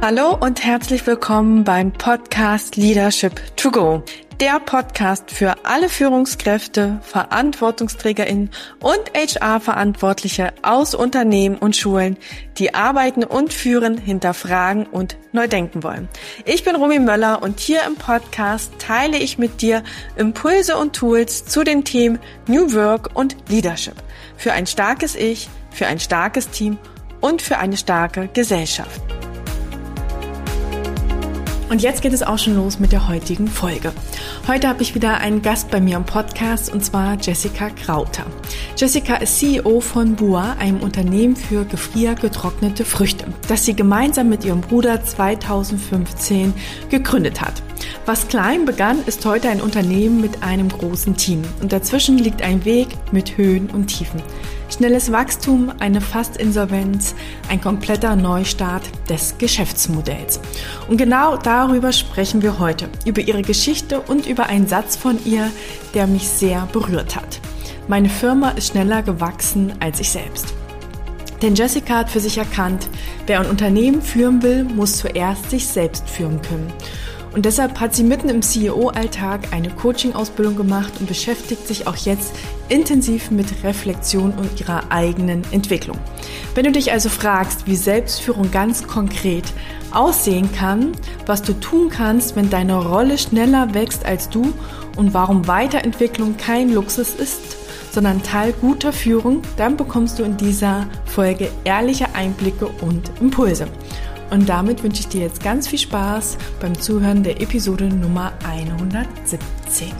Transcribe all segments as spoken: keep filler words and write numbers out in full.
Hallo und herzlich willkommen beim Podcast Leadership to Go. Der Podcast für alle Führungskräfte, VerantwortungsträgerInnen und H R-Verantwortliche aus Unternehmen und Schulen, die arbeiten und führen, hinterfragen und neu denken wollen. Ich bin Romy Möller und hier im Podcast teile ich mit dir Impulse und Tools zu den Themen New Work und Leadership. Für ein starkes Ich, für ein starkes Team und für eine starke Gesellschaft. Und jetzt geht es auch schon los mit der heutigen Folge. Heute habe ich wieder einen Gast bei mir im Podcast und zwar Jessica Krauter. Jessica ist C E O von Bua, einem Unternehmen für gefriergetrocknete Früchte, das sie gemeinsam mit ihrem Bruder zweitausendfünfzehn gegründet hat. Was klein begann, ist heute ein Unternehmen mit einem großen Team und dazwischen liegt ein Weg mit Höhen und Tiefen. Schnelles Wachstum, eine Fast-Insolvenz, ein kompletter Neustart des Geschäftsmodells. Und genau darüber sprechen wir heute, über ihre Geschichte und über einen Satz von ihr, der mich sehr berührt hat. Meine Firma ist schneller gewachsen als ich selbst. Denn Jessica hat für sich erkannt, wer ein Unternehmen führen will, muss zuerst sich selbst führen können. Und deshalb hat sie mitten im C E O-Alltag eine Coaching-Ausbildung gemacht und beschäftigt sich auch jetzt intensiv mit Reflexion und ihrer eigenen Entwicklung. Wenn du dich also fragst, wie Selbstführung ganz konkret aussehen kann, was du tun kannst, wenn deine Rolle schneller wächst als du und warum Weiterentwicklung kein Luxus ist, sondern Teil guter Führung, dann bekommst du in dieser Folge ehrliche Einblicke und Impulse. Und damit wünsche ich dir jetzt ganz viel Spaß beim Zuhören der Episode Nummer hundertsiebzehn.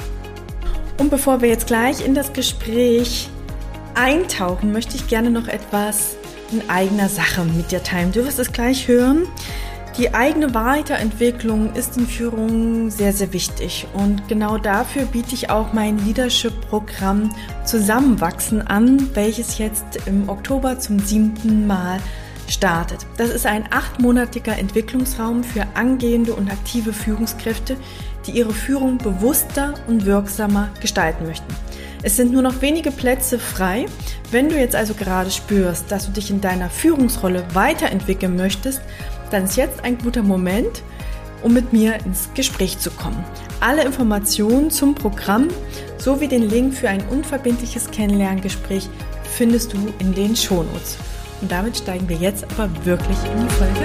Und bevor wir jetzt gleich in das Gespräch eintauchen, möchte ich gerne noch etwas in eigener Sache mit dir teilen. Du wirst es gleich hören. Die eigene Weiterentwicklung ist in Führung sehr, sehr wichtig. Und genau dafür biete ich auch mein Leadership-Programm Zusammenwachsen an, welches jetzt im Oktober zum siebten Mal startet. Das ist ein achtmonatiger Entwicklungsraum für angehende und aktive Führungskräfte, die ihre Führung bewusster und wirksamer gestalten möchten. Es sind nur noch wenige Plätze frei. Wenn du jetzt also gerade spürst, dass du dich in deiner Führungsrolle weiterentwickeln möchtest, dann ist jetzt ein guter Moment, um mit mir ins Gespräch zu kommen. Alle Informationen zum Programm sowie den Link für ein unverbindliches Kennenlerngespräch findest du in den Shownotes. Und damit steigen wir jetzt aber wirklich in die Folge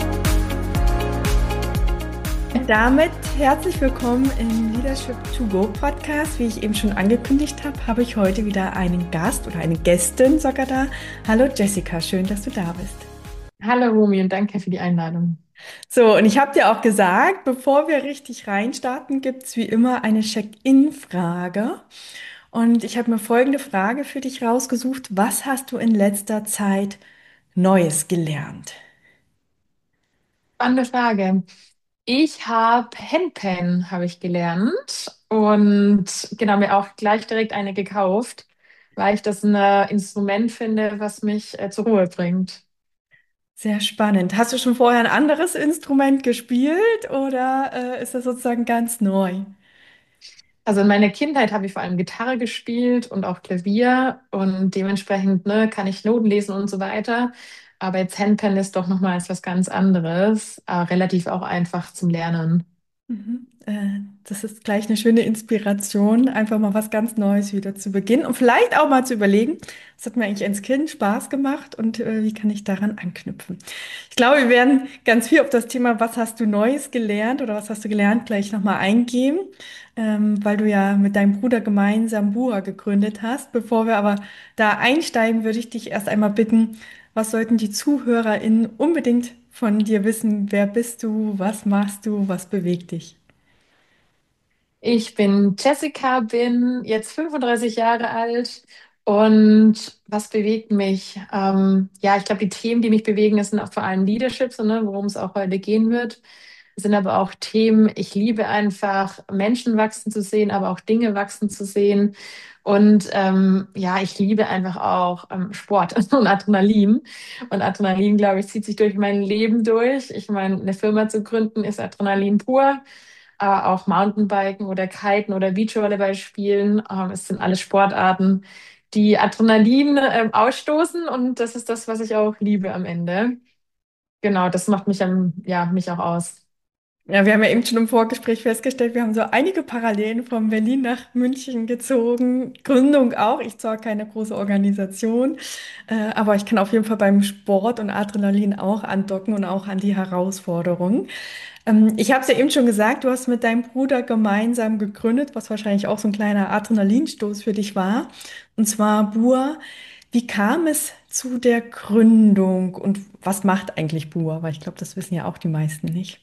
ein. Damit herzlich willkommen im Leadership to Go Podcast. Wie ich eben schon angekündigt habe, habe ich heute wieder einen Gast oder eine Gästin sogar da. Hallo Jessica, schön, dass du da bist. Hallo Romy und danke für die Einladung. So, und ich habe dir auch gesagt, bevor wir richtig reinstarten, gibt es wie immer eine Check-in-Frage. Und ich habe mir folgende Frage für dich rausgesucht. Was hast du in letzter Zeit Neues gelernt? Spannende Frage. Ich habe Handpan habe ich gelernt und genau mir auch gleich direkt eine gekauft, weil ich das ein äh, Instrument finde, was mich äh, zur Ruhe bringt. Sehr spannend. Hast du schon vorher ein anderes Instrument gespielt oder äh, ist das sozusagen ganz neu? Also in meiner Kindheit habe ich vor allem Gitarre gespielt und auch Klavier und dementsprechend ne, kann ich Noten lesen und so weiter. Aber jetzt Handpan ist doch nochmal was ganz anderes, äh, relativ auch einfach zum Lernen. Mhm. Äh, das ist gleich eine schöne Inspiration, einfach mal was ganz Neues wieder zu beginnen und vielleicht auch mal zu überlegen, was hat mir eigentlich als Kind Spaß gemacht und äh, wie kann ich daran anknüpfen. Ich glaube, wir werden ganz viel auf das Thema, was hast du Neues gelernt oder was hast du gelernt, gleich nochmal eingehen, ähm, weil du ja mit deinem Bruder gemeinsam Bua gegründet hast. Bevor wir aber da einsteigen, würde ich dich erst einmal bitten, was sollten die ZuhörerInnen unbedingt von dir wissen? Wer bist du? Was machst du? Was bewegt dich? Ich bin Jessica, bin jetzt fünfunddreißig Jahre alt und was bewegt mich? Ähm, ja, ich glaube, die Themen, die mich bewegen, das sind auch vor allem Leadership, so, ne, worum es auch heute gehen wird. Es sind aber auch Themen, ich liebe einfach Menschen wachsen zu sehen, aber auch Dinge wachsen zu sehen. Und ähm, ja, ich liebe einfach auch ähm, Sport und Adrenalin. Und Adrenalin, glaube ich, zieht sich durch mein Leben durch. Ich meine, eine Firma zu gründen ist Adrenalin pur, aber auch Mountainbiken oder Kiten oder Beachvolleyball spielen. Ähm, es sind alles Sportarten, die Adrenalin ähm, ausstoßen und das ist das, was ich auch liebe am Ende. Genau, das macht mich, am- ja, mich auch aus. Ja, wir haben ja eben schon im Vorgespräch festgestellt, wir haben so einige Parallelen von Berlin nach München gezogen. Gründung auch. Ich zwar keine große Organisation, äh, aber ich kann auf jeden Fall beim Sport und Adrenalin auch andocken und auch an die Herausforderungen. Ähm, ich habe es ja eben schon gesagt, du hast mit deinem Bruder gemeinsam gegründet, was wahrscheinlich auch so ein kleiner Adrenalinstoß für dich war. Und zwar Bua. Wie kam es zu der Gründung und was macht eigentlich Bua? Weil ich glaube, das wissen ja auch die meisten nicht.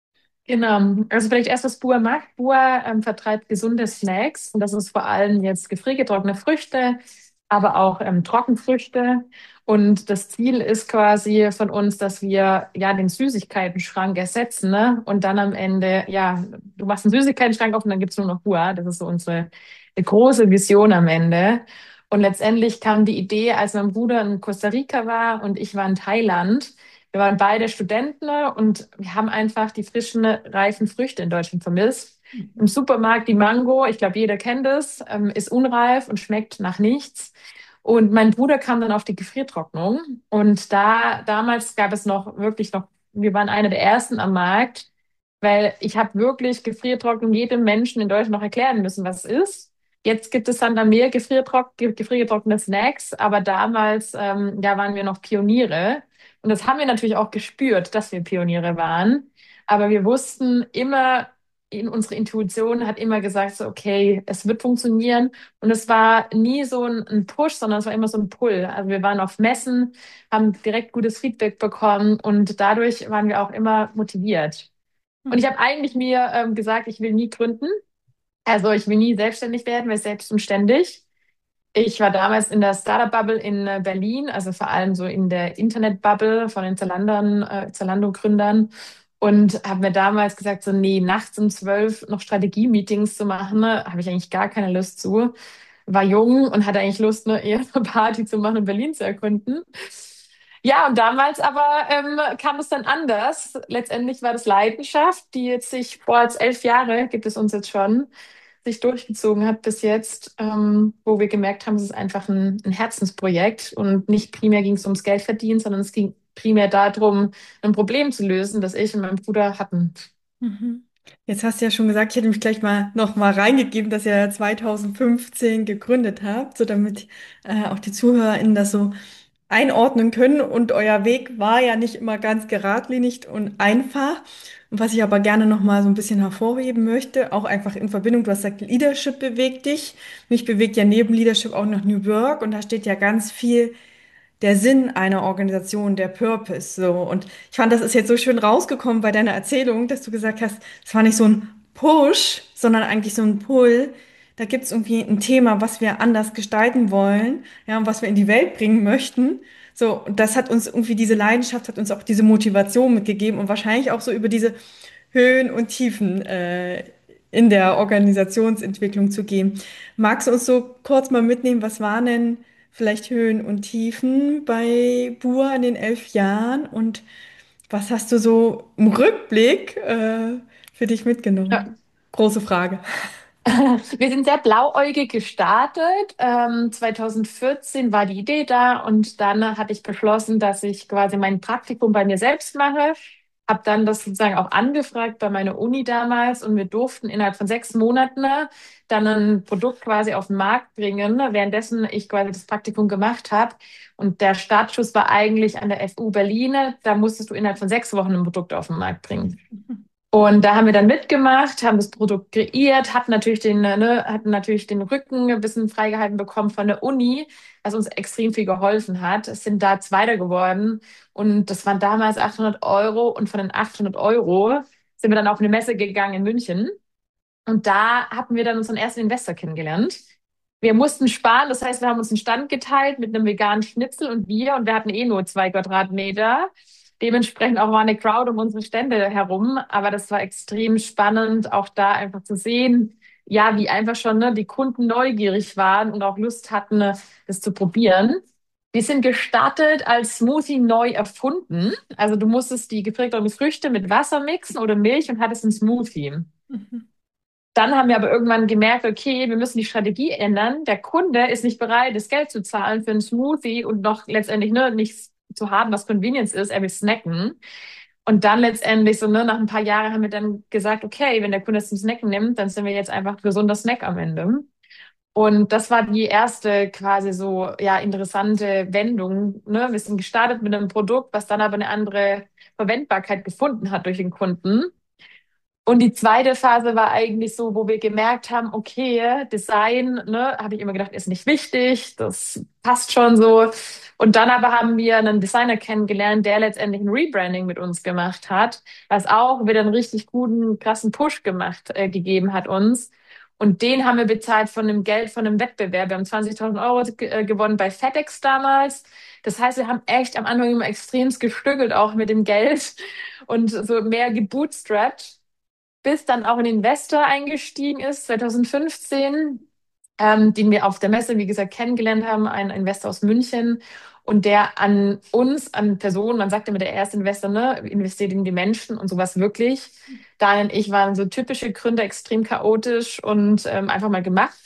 Genau, also vielleicht erst, was Bua macht. Bua ähm, vertreibt gesunde Snacks und das ist vor allem jetzt gefriergetrocknete Früchte, aber auch ähm, Trockenfrüchte. Und das Ziel ist quasi von uns, dass wir ja den Süßigkeiten-Schrank ersetzen, ne? Und dann am Ende, ja, du machst einen Süßigkeiten-Schrank auf und dann gibt's nur noch Bua. Das ist so unsere große Vision am Ende. Und letztendlich kam die Idee, als mein Bruder in Costa Rica war und ich war in Thailand. Wir waren beide Studenten und wir haben einfach die frischen, reifen Früchte in Deutschland vermisst. Im Supermarkt die Mango, ich glaube, jeder kennt es, ähm, ist unreif und schmeckt nach nichts. Und mein Bruder kam dann auf die Gefriertrocknung. Und da, damals gab es noch wirklich noch, wir waren einer der ersten am Markt, weil ich habe wirklich Gefriertrocknung jedem Menschen in Deutschland noch erklären müssen, was es ist. Jetzt gibt es dann da mehr gefriertrock gefriergetrocknete Snacks, aber damals, ähm, ja, waren wir noch Pioniere. Und das haben wir natürlich auch gespürt, dass wir Pioniere waren. Aber wir wussten immer, in unsere Intuition hat immer gesagt, so, okay, es wird funktionieren. Und es war nie so ein, ein Push, sondern es war immer so ein Pull. Also wir waren auf Messen, haben direkt gutes Feedback bekommen und dadurch waren wir auch immer motiviert. Und ich habe eigentlich mir ähm, gesagt, ich will nie gründen. Also ich will nie selbstständig werden, weil selbst und ständig. Ich war damals in der Startup-Bubble in äh, Berlin, also vor allem so in der Internet-Bubble von den Zalandern, äh, Zalando-Gründern und habe mir damals gesagt, so nee, nachts um zwölf noch Strategie-Meetings zu machen, ne, habe ich eigentlich gar keine Lust zu. War jung und hatte eigentlich Lust, ne, eher eine Party zu machen und Berlin zu erkunden. Ja, und damals aber ähm, kam es dann anders. Letztendlich war das Leidenschaft, die jetzt sich, boah, jetzt elf Jahre gibt es uns jetzt schon, sich durchgezogen hat bis jetzt, ähm, wo wir gemerkt haben, es ist einfach ein, ein Herzensprojekt und nicht primär ging es ums Geld verdienen, sondern es ging primär darum, ein Problem zu lösen, das ich und mein Bruder hatten. Mhm. Jetzt hast du ja schon gesagt, ich hätte mich gleich mal noch mal reingegeben, dass ihr zwanzig fünfzehn gegründet habt, so damit äh, auch die ZuhörerInnen das so einordnen können. Und euer Weg war ja nicht immer ganz geradlinig und einfach. Und was ich aber gerne noch mal so ein bisschen hervorheben möchte, auch einfach in Verbindung, du hast gesagt, Leadership bewegt dich. Mich bewegt ja neben Leadership auch noch New Work und da steht ja ganz viel der Sinn einer Organisation, der Purpose, so. Und ich fand, das ist jetzt so schön rausgekommen bei deiner Erzählung, dass du gesagt hast, es war nicht so ein Push, sondern eigentlich so ein Pull. Da gibt es irgendwie ein Thema, was wir anders gestalten wollen, ja, und was wir in die Welt bringen möchten. So, und das hat uns irgendwie, diese Leidenschaft hat uns auch diese Motivation mitgegeben und wahrscheinlich auch so über diese Höhen und Tiefen, äh, in der Organisationsentwicklung zu gehen. Magst du uns so kurz mal mitnehmen, was waren denn vielleicht Höhen und Tiefen bei Bua in den elf Jahren und was hast du so im Rückblick äh, für dich mitgenommen? Ja. Große Frage. Wir sind sehr blauäugig gestartet. Ähm, zwanzig vierzehn war die Idee da und dann hatte ich beschlossen, dass ich quasi mein Praktikum bei mir selbst mache. Habe dann das sozusagen auch angefragt bei meiner Uni damals und wir durften innerhalb von sechs Monaten dann ein Produkt quasi auf den Markt bringen, währenddessen ich quasi das Praktikum gemacht habe. Und der Startschuss war eigentlich an der F U Berlin. Da musstest du innerhalb von sechs Wochen ein Produkt auf den Markt bringen. Und da haben wir dann mitgemacht, haben das Produkt kreiert, hatten natürlich den, ne, hatten natürlich den Rücken ein bisschen freigehalten bekommen von der Uni, was uns extrem viel geholfen hat. Es sind da Zweiter geworden und das waren damals achthundert Euro und von den achthundert Euro sind wir dann auf eine Messe gegangen in München und da hatten wir dann unseren ersten Investor kennengelernt. Wir mussten sparen, das heißt, wir haben uns einen Stand geteilt mit einem veganen Schnitzel und Bier und wir hatten eh nur zwei Quadratmeter. Dementsprechend auch war eine Crowd um unsere Stände herum, aber das war extrem spannend, auch da einfach zu sehen, ja, wie einfach schon ne, die Kunden neugierig waren und auch Lust hatten, ne, das zu probieren. Wir sind gestartet als Smoothie neu erfunden. Also du musstest die geprägten Früchte mit Wasser mixen oder Milch und hattest einen Smoothie. Mhm. Dann haben wir aber irgendwann gemerkt, okay, wir müssen die Strategie ändern. Der Kunde ist nicht bereit, das Geld zu zahlen für einen Smoothie und noch letztendlich ne, nichts zu haben, was Convenience ist. Er will snacken. Und dann letztendlich so, ne, nach ein paar Jahren haben wir dann gesagt, okay, wenn der Kunde es zum Snacken nimmt, dann sind wir jetzt einfach ein gesunder Snack am Ende. Und das war die erste quasi so, ja, interessante Wendung, ne? Wir sind gestartet mit einem Produkt, was dann aber eine andere Verwendbarkeit gefunden hat durch den Kunden. Und die zweite Phase war eigentlich so, wo wir gemerkt haben, okay, Design, ne, habe ich immer gedacht, ist nicht wichtig, das passt schon so. Und dann aber haben wir einen Designer kennengelernt, der letztendlich ein Rebranding mit uns gemacht hat, was auch wieder einen richtig guten, krassen Push gemacht, äh, gegeben hat uns. Und den haben wir bezahlt von dem Geld von einem Wettbewerb. Wir haben zwanzigtausend Euro ge- äh, gewonnen bei FedEx damals. Das heißt, wir haben echt am Anfang immer extremst gestückelt auch mit dem Geld und so mehr gebootstrapped, bis dann auch ein Investor eingestiegen ist, zwanzig fünfzehn, ähm, den wir auf der Messe, wie gesagt, kennengelernt haben, ein Investor aus München. Und der an uns, an Personen, man sagt immer, der erste Investor, ne, investiert in die Menschen und sowas wirklich. Daniel und ich waren so typische Gründer, extrem chaotisch und ähm, einfach mal gemacht.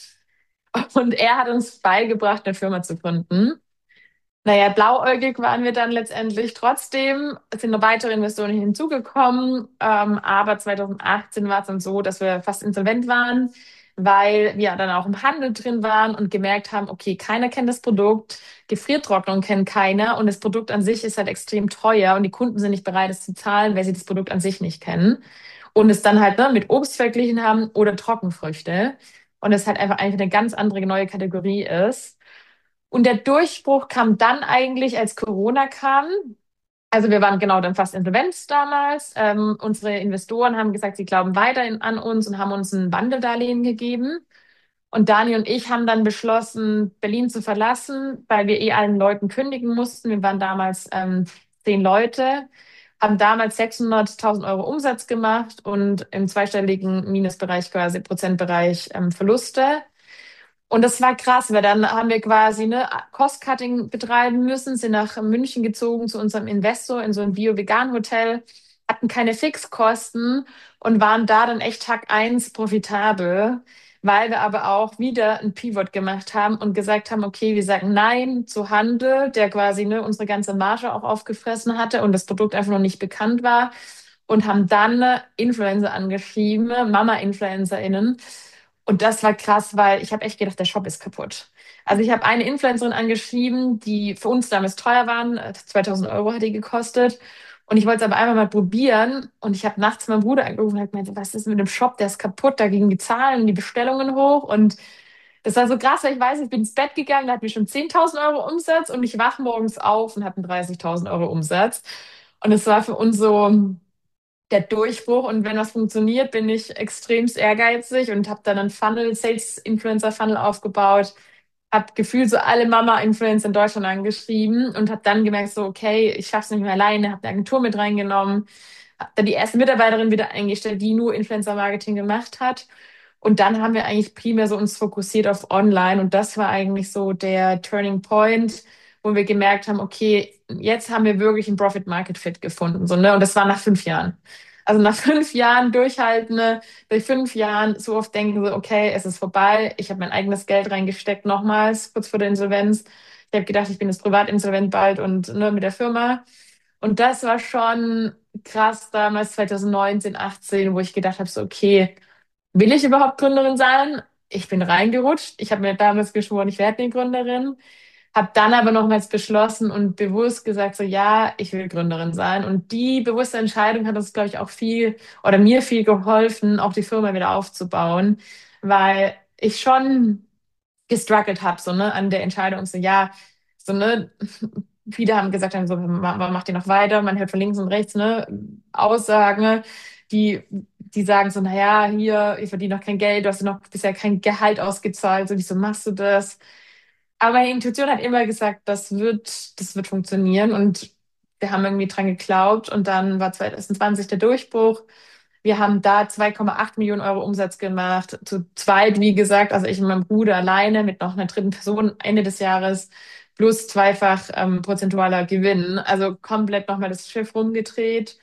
Und er hat uns beigebracht, eine Firma zu gründen. Naja, blauäugig waren wir dann letztendlich trotzdem. Es sind noch weitere Investoren hinzugekommen. Ähm, aber zwanzig achtzehn war es dann so, dass wir fast insolvent waren, weil wir dann auch im Handel drin waren und gemerkt haben, okay, keiner kennt das Produkt, Gefriertrocknung kennt keiner und das Produkt an sich ist halt extrem teuer und die Kunden sind nicht bereit, es zu zahlen, weil sie das Produkt an sich nicht kennen. Und es dann halt, ne, mit Obst verglichen haben oder Trockenfrüchte. Und es halt einfach eigentlich eine ganz andere neue Kategorie ist. Und der Durchbruch kam dann eigentlich, als Corona kam. Also wir waren genau dann fast insolvent damals. Ähm, unsere Investoren haben gesagt, sie glauben weiterhin an uns und haben uns ein Wandeldarlehen gegeben. Und Dani und ich haben dann beschlossen, Berlin zu verlassen, weil wir eh allen Leuten kündigen mussten. Wir waren damals ähm, zehn Leute, haben damals sechshunderttausend Euro Umsatz gemacht und im zweistelligen Minusbereich, quasi Prozentbereich ähm, Verluste. Und das war krass, weil dann haben wir quasi ne, Cost-Cutting betreiben müssen, sind nach München gezogen zu unserem Investor in so ein Bio-Vegan-Hotel, hatten keine Fixkosten und waren da dann echt Tag eins profitabel, weil wir aber auch wieder ein Pivot gemacht haben und gesagt haben, okay, wir sagen Nein zu Handel, der quasi ne, unsere ganze Marge auch aufgefressen hatte und das Produkt einfach noch nicht bekannt war und haben dann Influencer angeschrieben, Mama-InfluencerInnen, und das war krass, weil ich habe echt gedacht, der Shop ist kaputt. Also ich habe eine Influencerin angeschrieben, die für uns damals teuer waren. äh, zweitausend Euro hat die gekostet. Und ich wollte es aber einfach mal probieren. Und ich habe nachts meinen Bruder angerufen und hat gemeint, was ist mit dem Shop? Der ist kaputt. Da gingen die Zahlen und die Bestellungen hoch. Und das war so krass, weil ich weiß, ich bin ins Bett gegangen, da hatten wir schon zehntausend Euro Umsatz und ich wach morgens auf und hatten dreißigtausend Euro Umsatz. Und es war für uns so der Durchbruch. Und wenn was funktioniert, bin ich extremst ehrgeizig und habe dann einen Funnel, Sales-Influencer-Funnel aufgebaut, habe gefühlt so alle Mama-Influencer in Deutschland angeschrieben und habe dann gemerkt, so, okay, ich schaff's nicht mehr alleine, habe eine Agentur mit reingenommen, habe dann die erste Mitarbeiterin wieder eingestellt, die nur Influencer-Marketing gemacht hat. Und dann haben wir eigentlich primär so uns fokussiert auf Online. Und das war eigentlich so der Turning Point, wo wir gemerkt haben, okay, jetzt haben wir wirklich ein Profit Market Fit gefunden. So, ne? Und das war nach fünf Jahren. Also nach fünf Jahren durchhalten, ne? Durch fünf Jahren so oft denken so, okay, es ist vorbei. Ich habe mein eigenes Geld reingesteckt, nochmals, kurz vor der Insolvenz. Ich habe gedacht, ich bin jetzt privat insolvent bald und ne, mit der Firma. Und das war schon krass damals, zwanzig neunzehn, achtzehn, wo ich gedacht habe, so, okay, will ich überhaupt Gründerin sein? Ich bin reingerutscht. Ich habe mir damals geschworen, ich werde die Gründerin. Habe dann aber nochmals beschlossen und bewusst gesagt, so ja, ich will Gründerin sein. Und die bewusste Entscheidung hat uns, glaube ich, auch viel oder mir viel geholfen, auch die Firma wieder aufzubauen, weil ich schon gestruggelt habe, so, ne, an der Entscheidung, so, ja, so, ne, viele haben gesagt, dann so, man macht die noch weiter, man hört von links und rechts, ne, Aussagen, die, die sagen so, naja, hier, ich verdiene noch kein Geld, du hast noch bisher kein Gehalt ausgezahlt, so, wieso machst du das? Aber meine Intuition hat immer gesagt, das wird, das wird funktionieren und wir haben irgendwie dran geglaubt und dann war zwanzig zwanzig der Durchbruch. Wir haben da zwei Komma acht Millionen Euro Umsatz gemacht, zu zweit, wie gesagt, also ich und mein Bruder alleine mit noch einer dritten Person Ende des Jahres plus zweifach ähm, prozentualer Gewinn. Also komplett nochmal das Schiff rumgedreht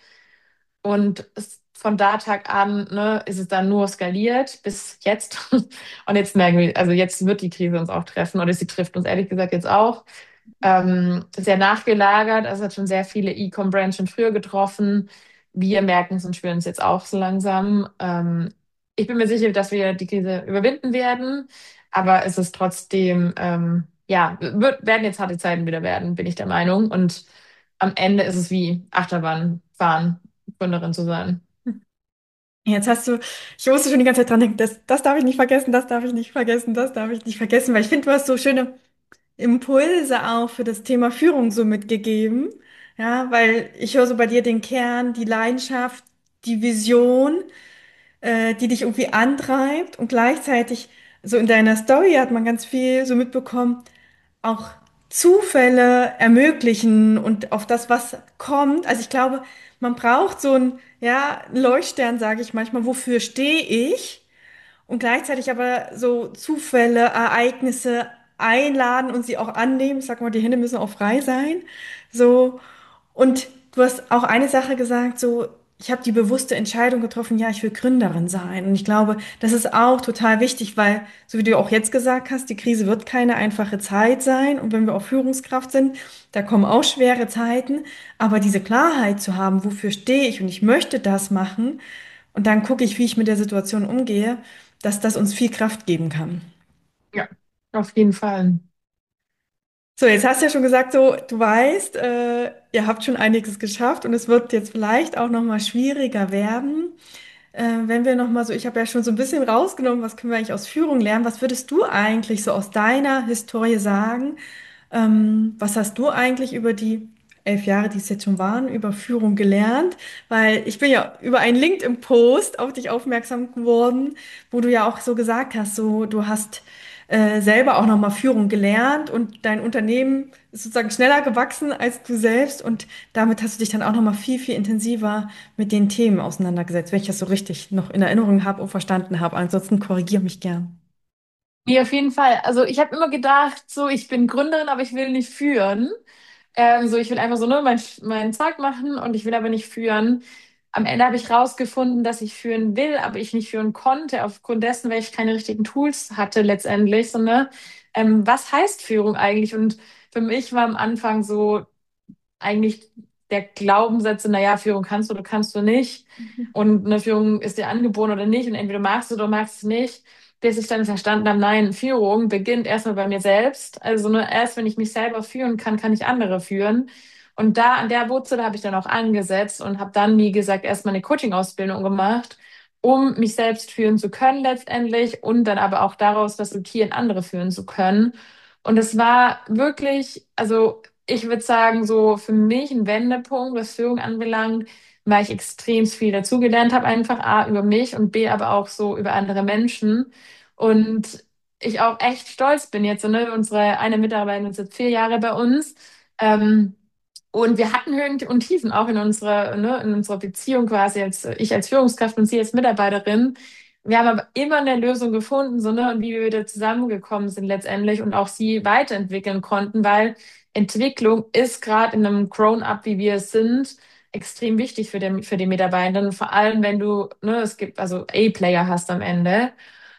und es, von da Tag an ne, ist es dann nur skaliert bis jetzt. Und jetzt merken wir, also jetzt wird die Krise uns auch treffen oder sie trifft uns ehrlich gesagt jetzt auch. ähm, sehr nachgelagert. Also es hat schon sehr viele E-Com-Brands schon früher getroffen. Wir merken es und spüren es jetzt auch so langsam. Ähm, ich bin mir sicher, dass wir die Krise überwinden werden, aber es ist trotzdem, ähm, ja, wird, werden jetzt harte Zeiten wieder werden, bin ich der Meinung. Und am Ende ist es wie Achterbahn fahren, Gründerin zu sein. Jetzt hast du, ich musste schon die ganze Zeit dran denken, das, das darf ich nicht vergessen, das darf ich nicht vergessen, das darf ich nicht vergessen, weil ich finde, du hast so schöne Impulse auch für das Thema Führung so mitgegeben. Ja, weil ich höre so bei dir den Kern, die Leidenschaft, die Vision, äh, die dich irgendwie antreibt und gleichzeitig so in deiner Story hat man ganz viel so mitbekommen, auch Zufälle ermöglichen und auf das, was kommt. Also ich glaube, man braucht so ein, ja, einen Leuchtstern, sage ich manchmal, wofür stehe ich? Und gleichzeitig aber so Zufälle, Ereignisse einladen und sie auch annehmen. Ich sag mal, die Hände müssen auch frei sein. So. Und du hast auch eine Sache gesagt, so, ich habe die bewusste Entscheidung getroffen, ja, ich will Gründerin sein. Und ich glaube, das ist auch total wichtig, weil, so wie du auch jetzt gesagt hast, die Krise wird keine einfache Zeit sein. Und wenn wir auch Führungskraft sind, da kommen auch schwere Zeiten. Aber diese Klarheit zu haben, wofür stehe ich und ich möchte das machen, und dann gucke ich, wie ich mit der Situation umgehe, dass das uns viel Kraft geben kann. Ja, auf jeden Fall. So, jetzt hast du ja schon gesagt, so, du weißt, äh, ihr habt schon einiges geschafft und es wird jetzt vielleicht auch noch mal schwieriger werden. Äh, wenn wir noch mal so, ich habe ja schon so ein bisschen rausgenommen, was können wir eigentlich aus Führung lernen? Was würdest du eigentlich so aus deiner Historie sagen? Ähm, was hast du eigentlich über die elf Jahre, die es jetzt schon waren, über Führung gelernt? Weil ich bin ja über einen LinkedIn-Post auf dich aufmerksam geworden, wo du ja auch so gesagt hast, so, du hast äh, selber auch nochmal Führung gelernt und dein Unternehmen ist sozusagen schneller gewachsen als du selbst und damit hast du dich dann auch nochmal viel, viel intensiver mit den Themen auseinandergesetzt, wenn ich das so richtig noch in Erinnerung habe und verstanden habe. Ansonsten korrigiere mich gern. Nee, auf jeden Fall. Also ich habe immer gedacht, so ich bin Gründerin, aber ich will nicht führen. Ähm, so ich will einfach so nur mein, mein Zeug machen und ich will aber nicht führen. Am Ende habe ich rausgefunden, dass ich führen will, aber ich nicht führen konnte, aufgrund dessen, weil ich keine richtigen Tools hatte letztendlich. So, ne? Ähm, was heißt Führung eigentlich? Und für mich war am Anfang so eigentlich der Glaubenssatz, naja, Führung kannst du oder kannst du nicht. Und eine Führung ist dir angeboren oder nicht. Und entweder magst du oder magst du es nicht. Bis ich dann verstanden habe, nein, Führung beginnt erstmal bei mir selbst. Also nur erst, wenn ich mich selber führen kann, kann ich andere führen. Und da an der Wurzel habe ich dann auch angesetzt und habe dann, wie gesagt, erstmal eine Coaching-Ausbildung gemacht, um mich selbst führen zu können letztendlich und dann aber auch daraus resultieren, andere führen zu können. Und es war wirklich, also ich würde sagen, so für mich ein Wendepunkt, was Führung anbelangt, weil ich extrem viel dazugelernt habe, einfach A, über mich und B, aber auch so über andere Menschen. Und ich auch echt stolz bin jetzt, so, ne? Unsere eine Mitarbeiterin ist jetzt vier Jahre bei uns. Ähm, und wir hatten Höhen und Tiefen auch in unserer, ne, in unserer Beziehung quasi, als ich als Führungskraft und sie als Mitarbeiterin. Wir haben aber immer eine Lösung gefunden, so, ne, und wie wir wieder zusammengekommen sind letztendlich und auch sie weiterentwickeln konnten, weil Entwicklung ist gerade in einem Grown-up, wie wir es sind, extrem wichtig für den, für die Mitarbeitenden. Vor allem, wenn du, ne, es gibt also A-Player hast am Ende.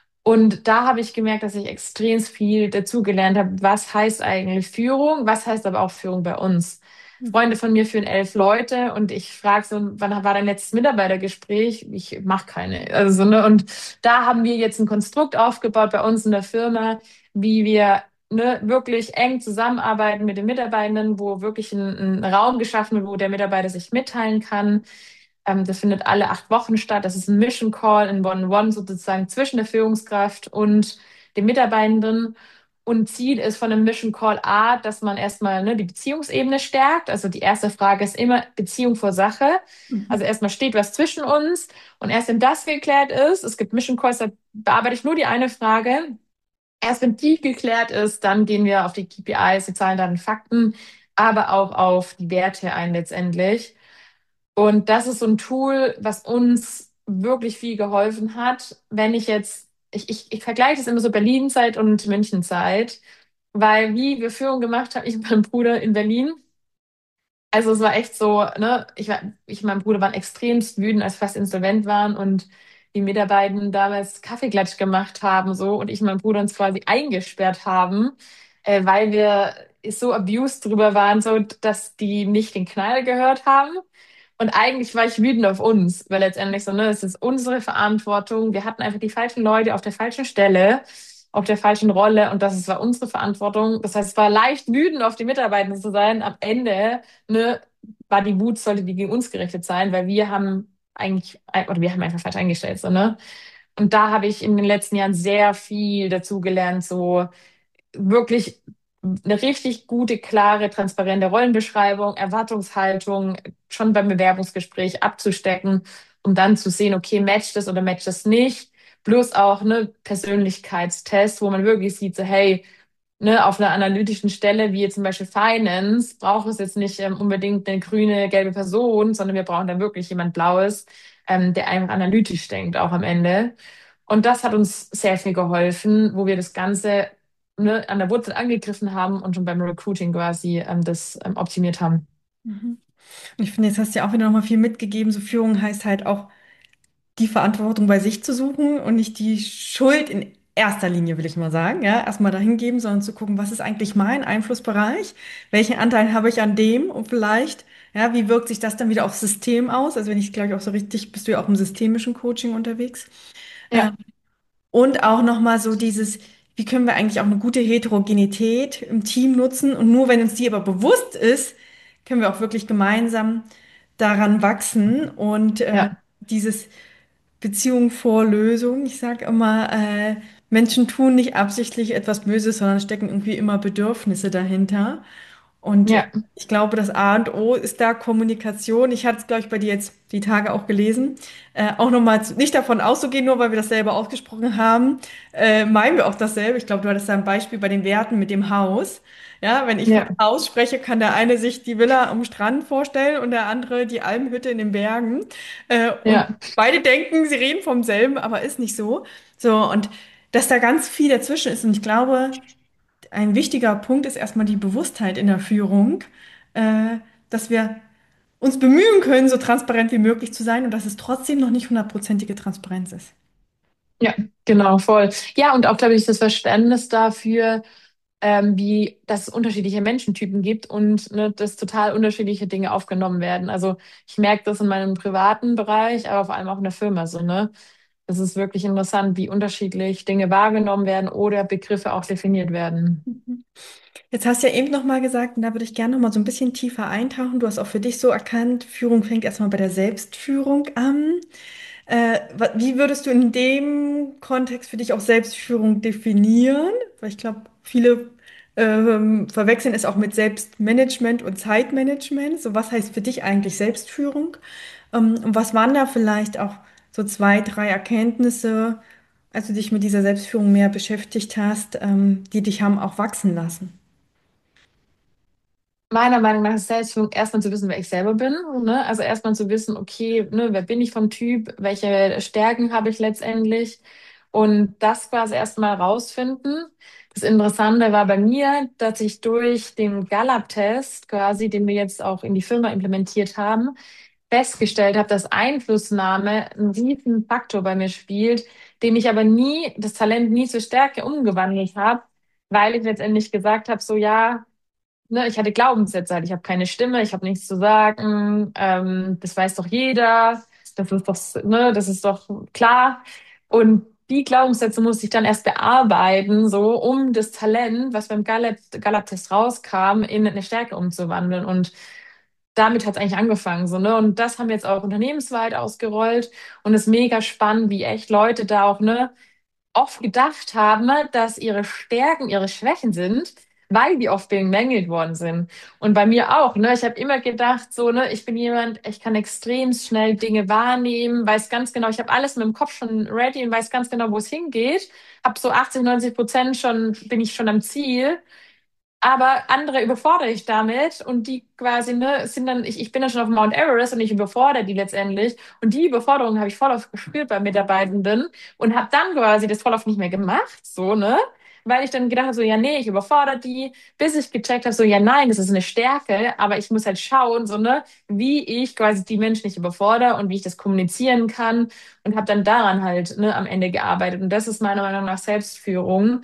Und da habe ich gemerkt, dass ich extrem viel dazugelernt habe. Was heißt eigentlich Führung? Was heißt aber auch Führung bei uns? Freunde von mir führen elf Leute und ich frage so, wann war dein letztes Mitarbeitergespräch? Ich mache keine. Also, ne, und da haben wir jetzt ein Konstrukt aufgebaut bei uns in der Firma, wie wir ne, wirklich eng zusammenarbeiten mit den Mitarbeitenden, wo wirklich ein, ein Raum geschaffen wird, wo der Mitarbeiter sich mitteilen kann. Ähm, das findet alle acht Wochen statt. Das ist ein Mission Call in One-on-One sozusagen zwischen der Führungskraft und dem Mitarbeitenden. Und Ziel ist von einem Mission Call A, dass man erstmal ne, die Beziehungsebene stärkt. Also die erste Frage ist immer Beziehung vor Sache. Also Mhm. erstmal steht was zwischen uns und erst wenn das geklärt ist, es gibt Mission Calls, da bearbeite ich nur die eine Frage. Erst wenn die geklärt ist, dann gehen wir auf die K P Is, die Zahlen, Daten, Fakten, aber auch auf die Werte ein letztendlich. Und das ist so ein Tool, was uns wirklich viel geholfen hat. Wenn ich jetzt, ich, ich, ich vergleiche das immer so Berlin-Zeit und München-Zeit, weil wie wir Führung gemacht haben, ich und mein Bruder in Berlin. Also es war echt so, ne, ich war, ich und mein Bruder waren extremst wütend, als wir fast insolvent waren und die Mitarbeiter damals Kaffeeklatsch gemacht haben so und ich und mein Bruder uns quasi eingesperrt haben, äh, weil wir so abused drüber waren, so dass die nicht den Knall gehört haben. Und eigentlich war ich wütend auf uns, weil letztendlich so, ne, es ist unsere Verantwortung. Wir hatten einfach die falschen Leute auf der falschen Stelle, auf der falschen Rolle und das ist- war unsere Verantwortung. Das heißt, es war leicht wütend auf die Mitarbeiter zu sein. Am Ende, ne, war die Wut, sollte die gegen uns gerichtet sein, weil wir haben eigentlich, oder wir haben einfach falsch eingestellt, so, ne? Und da habe ich in den letzten Jahren sehr viel dazu gelernt, so wirklich eine richtig gute, klare, transparente Rollenbeschreibung, Erwartungshaltung schon beim Bewerbungsgespräch abzustecken, um dann zu sehen, okay, matcht das oder matcht das nicht. Bloß auch ne Persönlichkeitstest, wo man wirklich sieht, so hey, ne, auf einer analytischen Stelle wie jetzt zum Beispiel Finance braucht es jetzt nicht ähm, unbedingt eine grüne, gelbe Person, sondern wir brauchen dann wirklich jemand Blaues, ähm, der einfach analytisch denkt, auch am Ende. Und das hat uns sehr viel geholfen, wo wir das Ganze ne, an der Wurzel angegriffen haben und schon beim Recruiting quasi ähm, das ähm, optimiert haben. Mhm. Und ich finde, jetzt hast du ja auch wieder nochmal viel mitgegeben. So Führung heißt halt auch, die Verantwortung bei sich zu suchen und nicht die Schuld in erster Linie, will ich mal sagen. Ja, erstmal dahin geben, sondern zu gucken, was ist eigentlich mein Einflussbereich? Welchen Anteil habe ich an dem? Und vielleicht, ja, wie wirkt sich das dann wieder aufs System aus? Also wenn ich, glaube ich, auch so richtig, bist du ja auch im systemischen Coaching unterwegs. Ja, Und auch nochmal so dieses, wie können wir eigentlich auch eine gute Heterogenität im Team nutzen? Und nur wenn uns die aber bewusst ist, können wir auch wirklich gemeinsam daran wachsen und äh, ja, dieses Beziehung vor Lösung. Ich sage immer, äh, Menschen tun nicht absichtlich etwas Böses, sondern stecken irgendwie immer Bedürfnisse dahinter. Und äh, ja, ich glaube, das A und O ist da Kommunikation. Ich hatte es, glaube ich, bei dir jetzt die Tage auch gelesen. Äh, auch nochmal zu- nicht davon auszugehen, nur weil wir das selber ausgesprochen haben, äh, meinen wir auch dasselbe. Ich glaube, du hattest da ein Beispiel bei den Werten mit dem Haus. Ja, wenn ich von ja, Haus spreche, kann der eine sich die Villa am Strand vorstellen und der andere die Almhütte in den Bergen. Äh, und ja, beide denken, sie reden vom selben, aber ist nicht so. So, und dass da ganz viel dazwischen ist. Und ich glaube, ein wichtiger Punkt ist erstmal die Bewusstheit in der Führung, äh, dass wir uns bemühen können, so transparent wie möglich zu sein und dass es trotzdem noch nicht hundertprozentige Transparenz ist. ja, genau, voll. Ja, und auch, glaube ich, das Verständnis dafür, ähm, wie dass es unterschiedliche Menschentypen gibt und ne, dass total unterschiedliche Dinge aufgenommen werden. Also ich merke das in meinem privaten Bereich, aber vor allem auch in der Firma so, ne? Es ist wirklich interessant, wie unterschiedlich Dinge wahrgenommen werden oder Begriffe auch definiert werden. Mhm. Jetzt hast du ja eben noch mal gesagt, und da würde ich gerne noch mal so ein bisschen tiefer eintauchen. Du hast auch für dich so erkannt, Führung fängt erstmal bei der Selbstführung an. Äh, wa- wie würdest du in dem Kontext für dich auch Selbstführung definieren? Weil ich glaube, viele ähm, verwechseln es auch mit Selbstmanagement und Zeitmanagement. So, was heißt für dich eigentlich Selbstführung? Ähm, und was waren da vielleicht auch so zwei, drei Erkenntnisse, als du dich mit dieser Selbstführung mehr beschäftigt hast, ähm, die dich haben auch wachsen lassen? Meiner Meinung nach ist Selbstführung erstmal zu wissen, wer ich selber bin. Ne? Also erstmal zu wissen, okay, ne, wer bin ich vom Typ, welche Stärken habe ich letztendlich und das quasi erstmal rausfinden. Das Interessante war bei mir, dass ich durch den Gallup-Test quasi, den wir jetzt auch in die Firma implementiert haben, festgestellt habe, dass Einflussnahme einen riesen Faktor bei mir spielt, den ich aber nie, das Talent nie zur Stärke umgewandelt habe, weil ich letztendlich gesagt habe, so ja, ne, ich hatte Glaubenssätze halt, ich habe keine Stimme, ich habe nichts zu sagen, ähm, das weiß doch jeder, das ist doch, ne, das ist doch klar. Und die Glaubenssätze musste ich dann erst bearbeiten, so um das Talent, was beim Gallup, Gallup-Test rauskam, in eine Stärke umzuwandeln. Und damit hat es eigentlich angefangen, so, ne? Und das haben wir jetzt auch unternehmensweit ausgerollt und es ist mega spannend, wie echt Leute da auch, ne, oft gedacht haben, dass ihre Stärken ihre Schwächen sind, weil die oft bemängelt worden sind. Und bei mir auch, ne? Ich habe immer gedacht, so, ne, ich bin jemand, ich kann extrem schnell Dinge wahrnehmen, weiß ganz genau, ich habe alles mit dem Kopf schon ready und weiß ganz genau, wo es hingeht. Hab so achtzig, neunzig Prozent schon, bin ich schon am Ziel. Aber andere überfordere ich damit und die quasi, ne, sind dann, ich, ich bin ja schon auf Mount Everest und ich überfordere die letztendlich. Und die Überforderung habe ich voll oft gespürt bei Mitarbeitenden und habe dann quasi das voll oft nicht mehr gemacht, so, ne? Weil ich dann gedacht habe, so, ja, nee, ich überfordere die, bis ich gecheckt habe, so, ja, nein, das ist eine Stärke, aber ich muss halt schauen, so, ne, wie ich quasi die Menschen nicht überfordere und wie ich das kommunizieren kann und habe dann daran halt, ne, am Ende gearbeitet. Und das ist meiner Meinung nach Selbstführung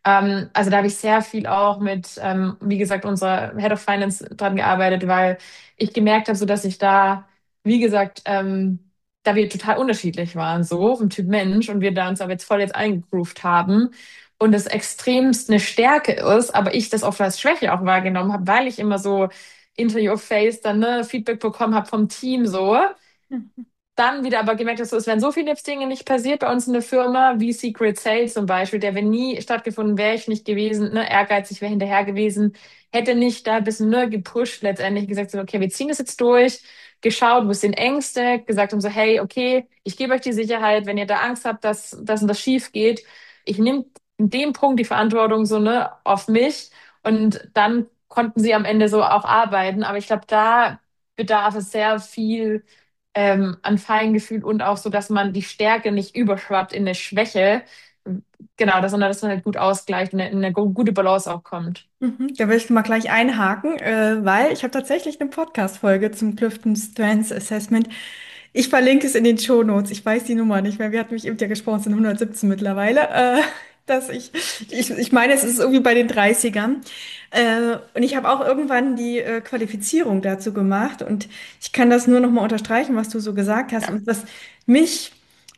Ähm, also da habe ich sehr viel auch mit, ähm, wie gesagt, unserer Head of Finance dran gearbeitet, weil ich gemerkt habe, so dass ich da, wie gesagt, ähm, da wir total unterschiedlich waren, so vom Typ Mensch und wir da uns aber jetzt voll jetzt eingegroovt haben und es extremst eine Stärke ist, aber ich das oft als Schwäche auch wahrgenommen habe, weil ich immer so into your face dann ne, Feedback bekommen habe vom Team so. Mhm. Dann wieder aber gemerkt, dass so, es wären so viele Dinge nicht passiert bei uns in der Firma, wie Secret Sales zum Beispiel. Der wäre nie stattgefunden, wäre ich nicht gewesen, ne, ehrgeizig wäre hinterher gewesen, hätte nicht da ein bisschen ne, gepusht, letztendlich gesagt, so, okay, wir ziehen das jetzt durch, geschaut, wo ist den Ängste, gesagt haben so, hey, okay, ich gebe euch die Sicherheit, wenn ihr da Angst habt, dass das und das schief geht, ich nehme in dem Punkt die Verantwortung so, ne, auf mich und dann konnten sie am Ende so auch arbeiten. Aber ich glaube, da bedarf es sehr viel ähm, an Feingefühl und auch so, dass man die Stärke nicht überschwappt in eine Schwäche. Genau, das, sondern dass man halt gut ausgleicht und in eine, in eine gute Balance auch kommt. Mhm, da will ich mal gleich einhaken, äh, weil ich habe tatsächlich eine Podcast-Folge zum Clifton Strengths Assessment. Ich verlinke es in den Shownotes. Ich weiß die Nummer nicht mehr. Wir hatten mich eben ja gesprochen, es sind hundertsiebzehn mittlerweile. Äh, dass ich, ich, ich meine, es ist irgendwie bei den Dreißigern. Äh, und ich habe auch irgendwann die äh, Qualifizierung dazu gemacht. Und ich kann das nur noch mal unterstreichen, was du so gesagt hast. Ja, Und was mich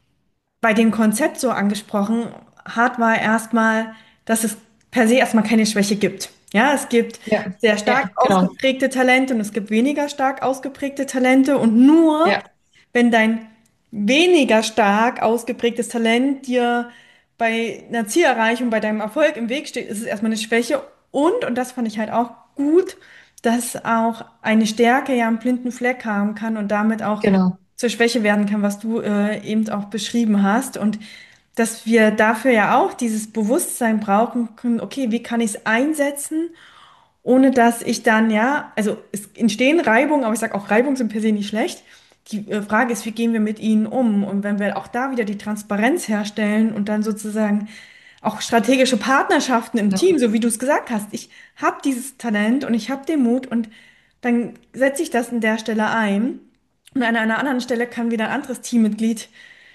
bei dem Konzept so angesprochen hat, war erstmal, dass es per se erstmal keine Schwäche gibt. Ja, es gibt ja, sehr ja, stark genau. ausgeprägte Talente und es gibt weniger stark ausgeprägte Talente. Und nur Ja, wenn dein weniger stark ausgeprägtes Talent dir bei einer Zielerreichung, bei deinem Erfolg im Weg steht, ist es erstmal eine Schwäche. Und, und das fand ich halt auch gut, dass auch eine Stärke ja einen blinden Fleck haben kann und damit auch genau. zur Schwäche werden kann, was du äh, eben auch beschrieben hast. Und dass wir dafür ja auch dieses Bewusstsein brauchen können, okay, wie kann ich es einsetzen, ohne dass ich dann, ja, also es entstehen Reibungen, aber ich sage auch, Reibungen sind per se nicht schlecht. Die äh, Frage ist, wie gehen wir mit ihnen um? Und wenn wir auch da wieder die Transparenz herstellen und dann sozusagen auch strategische Partnerschaften im Ja, Team, so wie du es gesagt hast, ich habe dieses Talent und ich habe den Mut und dann setze ich das an der Stelle ein. Und an einer anderen Stelle kann wieder ein anderes Teammitglied,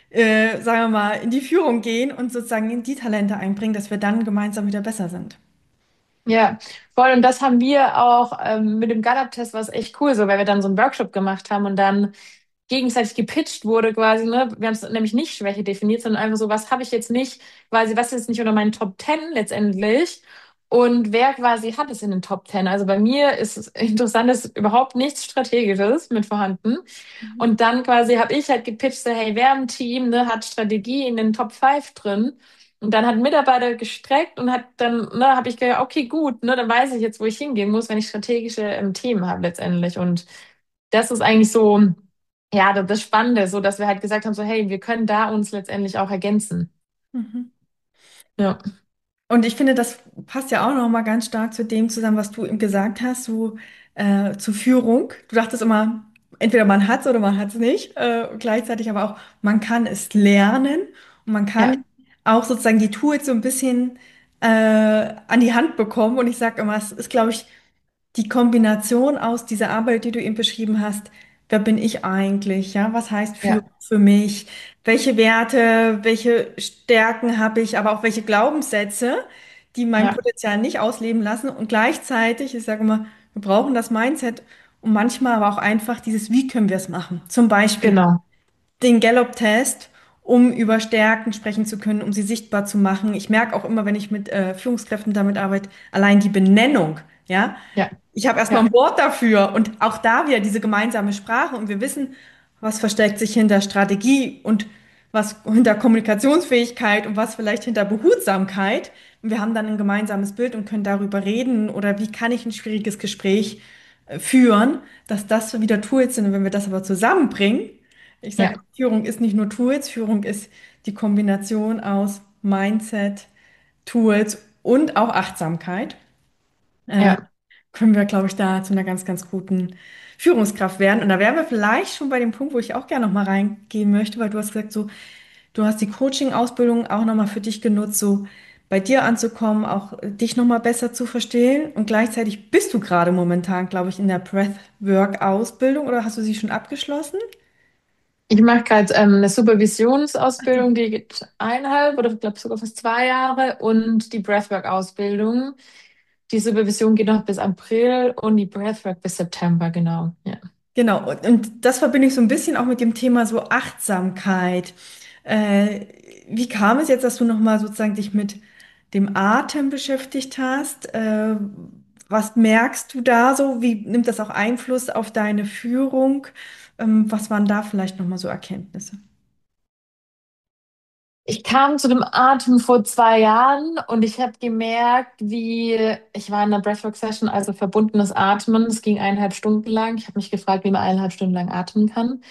äh, sagen wir mal, in die Führung gehen und sozusagen die Talente einbringen, dass wir dann gemeinsam wieder besser sind. ja, voll. Und das haben wir auch ähm, mit dem Gallup-Test, war es echt cool, so, weil wir dann so einen Workshop gemacht haben und dann gegenseitig gepitcht wurde quasi, ne? Wir haben es nämlich nicht Schwäche definiert, sondern einfach so, was habe ich jetzt nicht, quasi, was ist jetzt nicht unter meinen Top Ten letztendlich und wer quasi hat es in den Top Ten. Also bei mir ist es interessant, ist überhaupt nichts Strategisches mit vorhanden. Mhm. Und dann quasi habe ich halt gepitcht, so, hey, wer im Team, ne, hat Strategie in den Top Five drin? Und dann hat ein Mitarbeiter gestreckt und hat dann, ne, habe ich gedacht, okay, gut, ne, dann weiß ich jetzt, wo ich hingehen muss, wenn ich strategische ähm, Themen habe letztendlich. Und das ist eigentlich so, ja, das das Spannende, so dass wir halt gesagt haben, so, hey, wir können da uns letztendlich auch ergänzen. Mhm. Ja, Und ich finde, das passt ja auch noch mal ganz stark zu dem zusammen, was du eben gesagt hast, so äh, zu Führung. Du dachtest immer, entweder man hat's oder man hat's nicht. Äh, gleichzeitig aber auch, man kann es lernen und man ja, kann auch sozusagen die Tools so ein bisschen äh, an die Hand bekommen. Und ich sage immer, es ist, glaube ich, die Kombination aus dieser Arbeit, die du eben beschrieben hast, wer bin ich eigentlich? Ja, was heißt ja, Führung für mich? Welche Werte, welche Stärken habe ich, aber auch welche Glaubenssätze, die mein ja, Potenzial nicht ausleben lassen? Und gleichzeitig, ich sage immer, wir brauchen das Mindset und manchmal aber auch einfach dieses, wie können wir es machen? Zum Beispiel genau. den Gallup-Test, um über Stärken sprechen zu können, um sie sichtbar zu machen. Ich merke auch immer, wenn ich mit äh, Führungskräften damit arbeite, allein die Benennung, ja. Ja, Ich habe erstmal ja, ein Wort dafür und auch da wieder diese gemeinsame Sprache und wir wissen, was versteckt sich hinter Strategie und was hinter Kommunikationsfähigkeit und was vielleicht hinter Behutsamkeit. Und wir haben dann ein gemeinsames Bild und können darüber reden oder wie kann ich ein schwieriges Gespräch äh, führen, dass das wieder Tools sind. Und wenn wir das aber zusammenbringen, ich sage, ja, Führung ist nicht nur Tools, Führung ist die Kombination aus Mindset, Tools und auch Achtsamkeit. Äh, ja, können wir, glaube ich, da zu einer ganz, ganz guten Führungskraft werden. Und da wären wir vielleicht schon bei dem Punkt, wo ich auch gerne noch mal reingehen möchte, weil du hast gesagt, so, du hast die Coaching-Ausbildung auch noch mal für dich genutzt, so bei dir anzukommen, auch äh, dich noch mal besser zu verstehen. Und gleichzeitig bist du gerade momentan, glaube ich, in der Breathwork-Ausbildung oder hast du sie schon abgeschlossen? Ich mache gerade ähm, eine Supervisionsausbildung, die geht eineinhalb oder ich glaube sogar fast zwei Jahre und die Breathwork-Ausbildung. Die Supervision geht noch bis April und die Breathwork bis September, genau. Ja. Genau, und, und das verbinde ich so ein bisschen auch mit dem Thema so Achtsamkeit. Äh, Wie kam es jetzt, dass du nochmal sozusagen dich mit dem Atem beschäftigt hast? Äh, was merkst du da so? Wie nimmt das auch Einfluss auf deine Führung? Ähm, was waren da vielleicht nochmal so Erkenntnisse? Ich kam zu dem Atem vor zwei Jahren und ich habe gemerkt, wie ich war in einer Breathwork-Session, also verbundenes Atmen. Es ging eineinhalb Stunden lang. Ich habe mich gefragt, wie man eineinhalb Stunden lang atmen kann.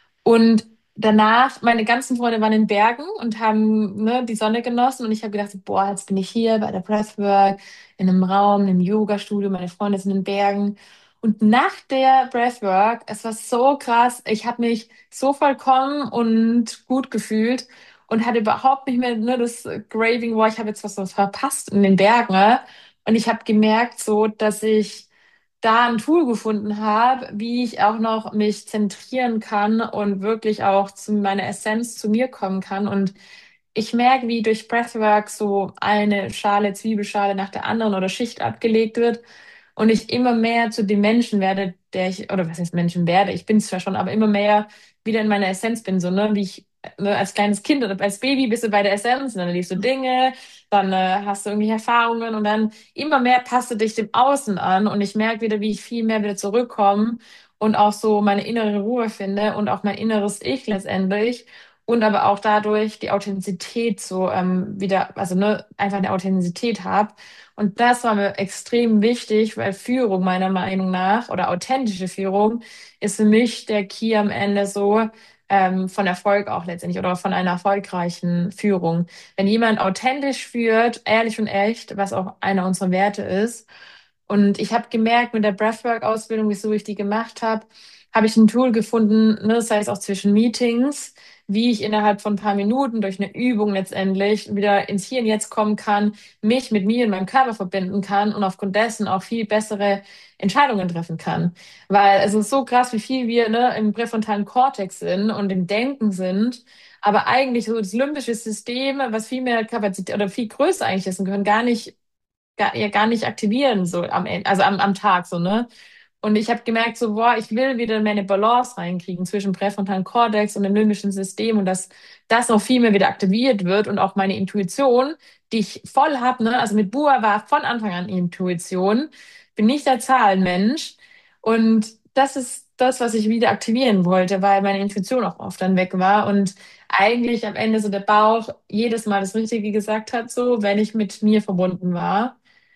Und danach, meine ganzen Freunde waren in Bergen und haben ne, die Sonne genossen. Und ich habe gedacht, boah, jetzt bin ich hier bei der Breathwork, in einem Raum, in einem Yoga-Studio. Meine Freunde sind in Bergen. Und nach der Breathwork, es war so krass. Ich habe mich so vollkommen und gut gefühlt und hatte überhaupt nicht mehr ne, das Craving, boah, ich habe jetzt was, was verpasst in den Bergen. Ne? Und ich habe gemerkt, so, dass ich da ein Tool gefunden habe, wie ich auch noch mich zentrieren kann und wirklich auch zu meiner Essenz zu mir kommen kann. Und ich merke, wie durch Breathwork so eine Schale, Zwiebelschale nach der anderen oder Schicht abgelegt wird und ich immer mehr zu dem Menschen werde, der ich, oder was heißt Menschen werde, ich bin es zwar schon, aber immer mehr wieder in meiner Essenz bin, so, ne, wie ich ne, als kleines Kind oder als Baby bist du bei der Essenz und dann erlebst du Dinge, dann äh, hast du irgendwelche Erfahrungen und dann immer mehr passt du dich dem Außen an und ich merke wieder, wie ich viel mehr wieder zurückkomme und auch so meine innere Ruhe finde und auch mein inneres Ich letztendlich und aber auch dadurch die Authentizität so ähm, wieder, also ne, einfach eine Authentizität habe. Und das war mir extrem wichtig, weil Führung meiner Meinung nach oder authentische Führung ist für mich der Key am Ende so ähm, von Erfolg auch letztendlich oder von einer erfolgreichen Führung. Wenn jemand authentisch führt, ehrlich und echt, was auch einer unserer Werte ist. Und ich habe gemerkt mit der Breathwork-Ausbildung, wieso ich die gemacht habe, habe ich ein Tool gefunden, ne, das heißt auch zwischen Meetings, wie ich innerhalb von ein paar Minuten durch eine Übung letztendlich wieder ins Hier und Jetzt kommen kann, mich mit mir und meinem Körper verbinden kann und aufgrund dessen auch viel bessere Entscheidungen treffen kann. Weil es ist so krass, wie viel wir ne, im präfrontalen Kortex sind und im Denken sind, aber eigentlich so das limbische System, was viel mehr Kapazität oder viel größer eigentlich ist, und gehören gar nicht gar, ja, gar nicht aktivieren, so am Ende, also am, am Tag, so, ne? Und ich habe gemerkt, so, boah, ich will wieder mehr eine Balance reinkriegen zwischen präfrontalen Kortex und dem limbischen System und dass das noch viel mehr wieder aktiviert wird und auch meine Intuition, die ich voll habe, ne? Also mit Bua war von Anfang an Intuition, bin nicht der Zahlenmensch und das ist das, was ich wieder aktivieren wollte, weil meine Intuition auch oft dann weg war und eigentlich am Ende so der Bauch jedes Mal das Richtige gesagt hat, so, wenn ich mit mir verbunden war.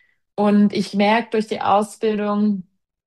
Und ich merke durch die Ausbildung,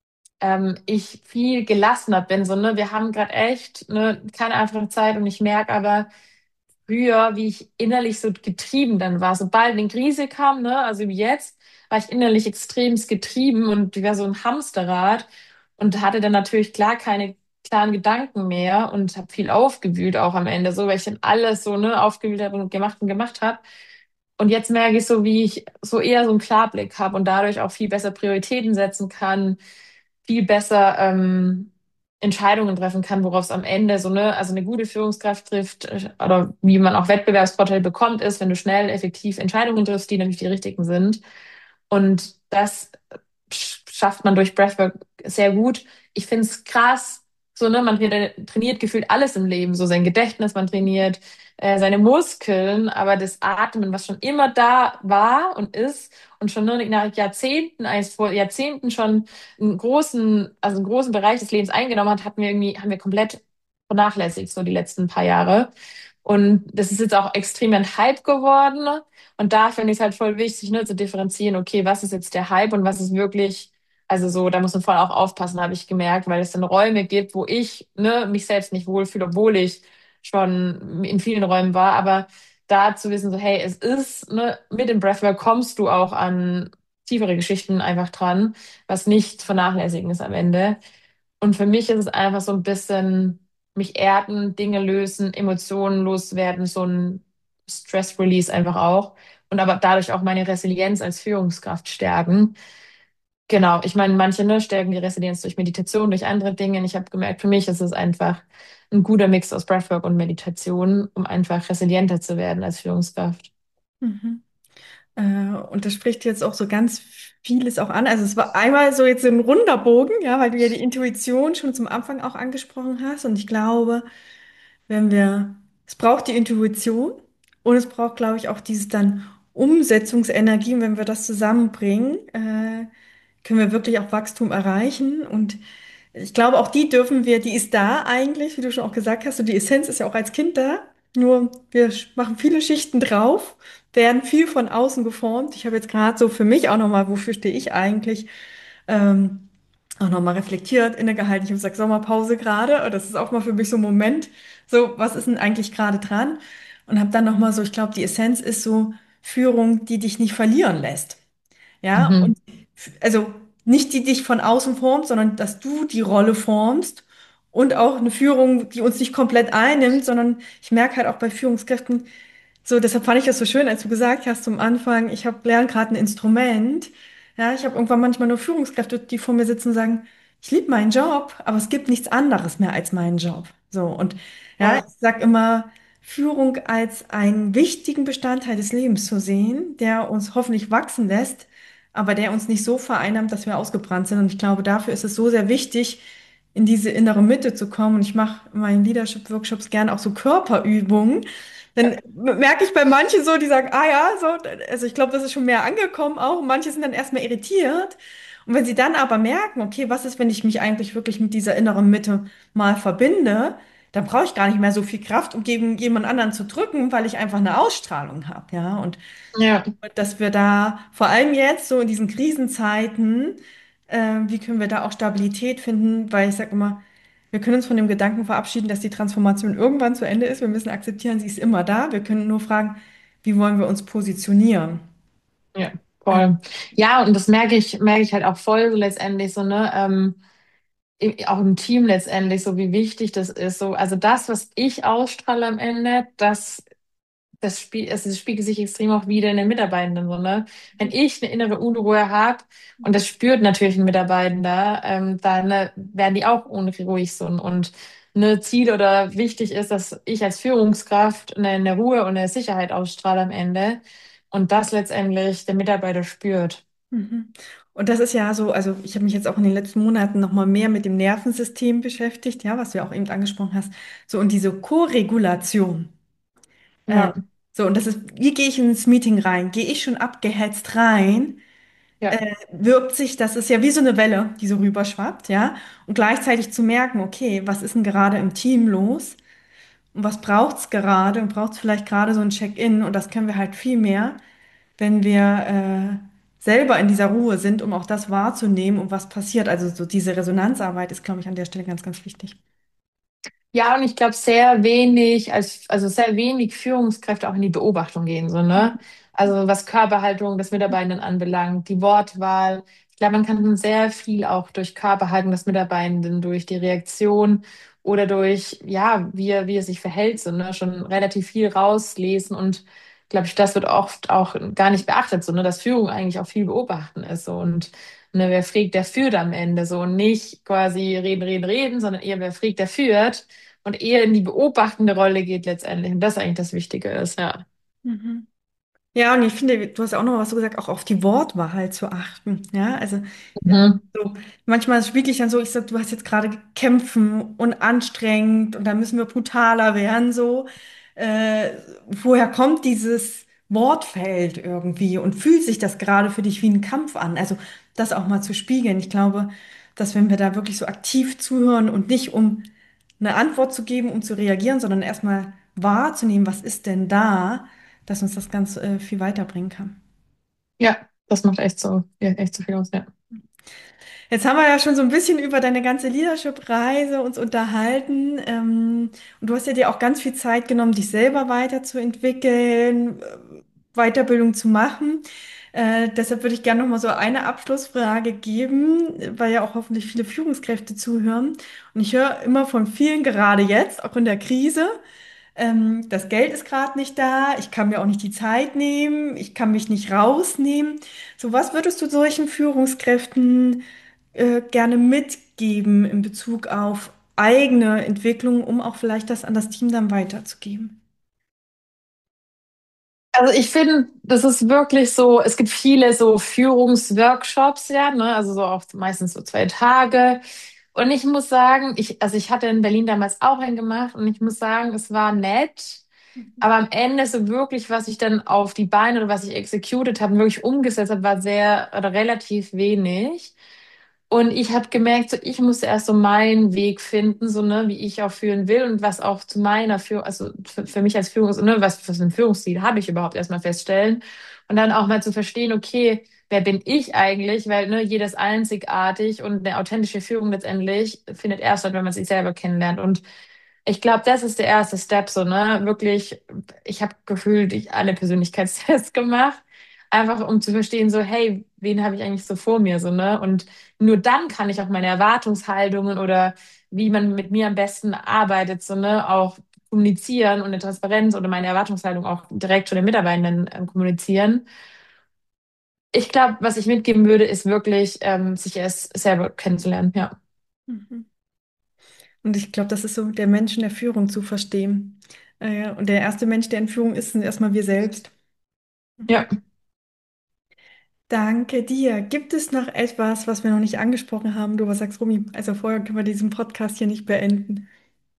ähm, ich viel gelassener bin. So, ne? Wir haben gerade echt ne, keine einfache Zeit und ich merke aber früher, wie ich innerlich so getrieben dann war. Sobald eine Krise kam, ne, also wie jetzt, war ich innerlich extremst getrieben und ich war so ein Hamsterrad und hatte dann natürlich klar keine klaren Gedanken mehr und habe viel aufgewühlt auch am Ende, so weil ich dann alles so ne aufgewühlt habe und gemacht und gemacht habe. Und jetzt merke ich so, wie ich so eher so einen Klarblick habe und dadurch auch viel besser Prioritäten setzen kann, viel besser ähm, Entscheidungen treffen kann, worauf es am Ende so, ne, also eine gute Führungskraft trifft äh, oder wie man auch Wettbewerbsvorteile bekommt, ist, wenn du schnell, effektiv Entscheidungen triffst, die natürlich die richtigen sind. Und das sch- schafft man durch Breathwork sehr gut. Ich finde es krass, so, ne, man trainiert trainiert gefühlt alles im Leben, so sein Gedächtnis, man trainiert äh, seine Muskeln, aber das Atmen, was schon immer da war und ist und schon ne, nach Jahrzehnten, als vor Jahrzehnten schon einen großen, also einen großen Bereich des Lebens eingenommen hat, hatten wir irgendwie, haben wir komplett vernachlässigt, so die letzten paar Jahre. Und das ist jetzt auch extrem ein Hype geworden. Und da finde ich es halt voll wichtig, ne, zu differenzieren, okay, was ist jetzt der Hype und was ist wirklich, also so, da muss man voll auch aufpassen, habe ich gemerkt, weil es dann Räume gibt, wo ich, ne, mich selbst nicht wohlfühle, obwohl ich schon in vielen Räumen war. Aber da zu wissen, so, hey, es ist, ne, mit dem Breathwork kommst du auch an tiefere Geschichten einfach dran, was nicht zu vernachlässigen ist am Ende. Und für mich ist es einfach so ein bisschen mich erden, Dinge lösen, Emotionen loswerden, so ein Stress Release einfach auch. Und aber dadurch auch meine Resilienz als Führungskraft stärken. Genau, ich meine, manche, ne, stärken die Resilienz durch Meditation, durch andere Dinge. Und ich habe gemerkt, für mich ist es einfach ein guter Mix aus Breathwork und Meditation, um einfach resilienter zu werden als Führungskraft. Mhm. Äh, und das spricht jetzt auch so ganz vieles auch an. Also es war einmal so jetzt so ein runder Bogen, ja, weil du ja die Intuition schon zum Anfang auch angesprochen hast. Und ich glaube, wenn wir, es braucht die Intuition und es braucht, glaube ich, auch dieses dann Umsetzungsenergie. Und wenn wir das zusammenbringen, äh, können wir wirklich auch Wachstum erreichen. Und ich glaube, auch die dürfen wir, die ist da eigentlich, wie du schon auch gesagt hast, und die Essenz ist ja auch als Kind da. Nur wir sch- machen viele Schichten drauf, werden viel von außen geformt. Ich habe jetzt gerade so für mich auch nochmal, wofür stehe ich eigentlich, ähm, auch nochmal reflektiert, innegehalten. Ich habe gesagt, Sommerpause gerade. Und das ist auch mal für mich so ein Moment, so, was ist denn eigentlich gerade dran? Und habe dann nochmal so, ich glaube, die Essenz ist so Führung, die dich nicht verlieren lässt. Ja, Mhm. und f- also nicht die dich von außen formt, sondern dass du die Rolle formst und auch eine Führung, die uns nicht komplett einnimmt, sondern ich merke halt auch bei Führungskräften, so, deshalb fand ich das so schön, als du gesagt hast zum Anfang, ich habe lerne gerade ein Instrument. Ja, ich habe irgendwann manchmal nur Führungskräfte, die vor mir sitzen und sagen, ich liebe meinen Job, aber es gibt nichts anderes mehr als meinen Job. So, und ja, ich Ja, sage immer, Führung als einen wichtigen Bestandteil des Lebens zu sehen, der uns hoffentlich wachsen lässt, aber der uns nicht so vereinnahmt, dass wir ausgebrannt sind. Und ich glaube, dafür ist es so sehr wichtig, in diese innere Mitte zu kommen. Und ich mache in meinen Leadership-Workshops gerne auch so Körperübungen. Dann merke ich bei manchen so, die sagen, ah ja, so, also ich glaube, das ist schon mehr angekommen auch. Manche sind dann erstmal irritiert. Und wenn sie dann aber merken, okay, was ist, wenn ich mich eigentlich wirklich mit dieser inneren Mitte mal verbinde, dann brauche ich gar nicht mehr so viel Kraft, um gegen jemand anderen zu drücken, weil ich einfach eine Ausstrahlung habe, ja. Und ja, dass wir da vor allem jetzt so in diesen Krisenzeiten, äh, wie können wir da auch Stabilität finden? Weil ich sage immer, wir können uns von dem Gedanken verabschieden, dass die Transformation irgendwann zu Ende ist. Wir müssen akzeptieren, sie ist immer da. Wir können nur fragen, wie wollen wir uns positionieren? ja, voll. Ja, und das merke ich, merke ich halt auch voll so letztendlich so, ne, ähm, i- auch im Team letztendlich, so wie wichtig das ist. So, also das, was ich ausstrahle am Ende, das das Spiel, also es spiegelt sich extrem auch wieder in den Mitarbeitenden, so, ne? Wenn ich eine innere Unruhe habe, und das spürt natürlich ein Mitarbeitender, ähm, dann äh, werden die auch unruhig so. Und eine Ziel oder wichtig ist, dass ich als Führungskraft eine, eine Ruhe und eine Sicherheit ausstrahle am Ende und das letztendlich der Mitarbeiter spürt. Mhm. Und das ist ja so, also ich habe mich jetzt auch in den letzten Monaten noch mal mehr mit dem Nervensystem beschäftigt, ja, was du ja auch eben angesprochen hast. So und diese Koregulation. Äh, Ja, so, und das ist, wie gehe ich ins Meeting rein? Gehe ich schon abgehetzt rein? ja. Wirkt sich, das ist ja wie so eine Welle, die so rüberschwappt, ja, und gleichzeitig zu merken, okay, was ist denn gerade im Team los und was braucht's gerade und braucht's vielleicht gerade so ein Check-in und das können wir halt viel mehr, wenn wir äh, selber in dieser Ruhe sind, um auch das wahrzunehmen und was passiert. Also so diese Resonanzarbeit ist, glaube ich, an der Stelle ganz, ganz wichtig. Ja, und ich glaube, sehr wenig, als, also sehr wenig Führungskräfte auch in die Beobachtung gehen, so, ne? Also was Körperhaltung des Mitarbeitenden anbelangt, die Wortwahl. Ich glaube, man kann sehr viel auch durch Körperhaltung des Mitarbeitenden, durch die Reaktion oder durch, ja, wie er, wie er sich verhält, so, ne? Schon relativ viel rauslesen und glaube ich, das wird oft auch gar nicht beachtet, so, ne? Dass Führung eigentlich auch viel beobachten ist, so. Und ne, wer fragt, der führt am Ende, so. Und nicht quasi reden, reden, reden, sondern eher wer fragt, der führt und eher in die beobachtende Rolle geht letztendlich. Und das eigentlich das Wichtige ist, ja. Mhm. Ja, und ich finde, du hast auch noch was so gesagt, auch auf die Wortwahl zu achten. Ja, also äh, Mhm. so, manchmal ist es wirklich dann so, ich sag, du hast jetzt gerade kämpfen und anstrengend und dann müssen wir brutaler werden, so. Äh, woher kommt dieses Wortfeld irgendwie und fühlt sich das gerade für dich wie ein Kampf an? Also das auch mal zu spiegeln. Ich glaube, dass wenn wir da wirklich so aktiv zuhören und nicht um eine Antwort zu geben, um zu reagieren, sondern erstmal wahrzunehmen, was ist denn da, dass uns das ganz äh, viel weiterbringen kann. Ja, das macht echt so, ja, echt so viel aus, ja. Jetzt haben wir ja schon so ein bisschen über deine ganze Leadership-Reise uns unterhalten. Ähm, und du hast ja dir auch ganz viel Zeit genommen, dich selber weiterzuentwickeln, äh, Weiterbildung zu machen. Äh, deshalb würde ich gerne noch mal so eine Abschlussfrage geben, weil ja auch hoffentlich viele Führungskräfte zuhören. Und ich höre immer von vielen, gerade jetzt, auch in der Krise, ähm, das Geld ist gerade nicht da, ich kann mir auch nicht die Zeit nehmen, ich kann mich nicht rausnehmen. So, was würdest du solchen Führungskräften äh, gerne mitgeben in Bezug auf eigene Entwicklung, um auch vielleicht das an das Team dann weiterzugeben? Also ich finde, das ist wirklich so, es gibt viele so Führungsworkshops, ja, ne, also so auch meistens so zwei Tage. Und ich muss sagen, ich, also ich hatte in Berlin damals auch einen gemacht und ich muss sagen, es war nett. Aber am Ende so wirklich, was ich dann auf die Beine oder was ich executed habe, wirklich umgesetzt habe, war sehr oder relativ wenig. Und ich habe gemerkt, so ich musste erst so meinen Weg finden, so ne, wie ich auch führen will und was auch zu meiner Führung, also für, für mich als Führungs, ne, was für ein Führungsstil habe ich überhaupt erstmal feststellen und dann auch mal zu verstehen, okay, wer bin ich eigentlich? Weil ne, jeder ist einzigartig und eine authentische Führung letztendlich findet erst statt, wenn man sich selber kennenlernt. Und ich glaube, das ist der erste Step, so, ne? Wirklich, ich habe gefühlt ich alle Persönlichkeitstests gemacht, einfach um zu verstehen, so, hey, wen habe ich eigentlich so vor mir, so, ne? Und nur dann kann ich auch meine Erwartungshaltungen oder wie man mit mir am besten arbeitet, so, ne, auch kommunizieren und eine Transparenz oder meine Erwartungshaltung auch direkt zu den Mitarbeitenden ähm, kommunizieren. Ich glaube, was ich mitgeben würde, ist wirklich, ähm, sich erst selber kennenzulernen, ja. Mhm. Und ich glaube, das ist so der Mensch in der Führung zu verstehen. Äh, und der erste Mensch, der in Führung ist, sind erstmal wir selbst. Mhm. Ja. Danke dir. Gibt es noch etwas, was wir noch nicht angesprochen haben? Du was sagst, Rumi? Also vorher können wir diesen Podcast hier nicht beenden.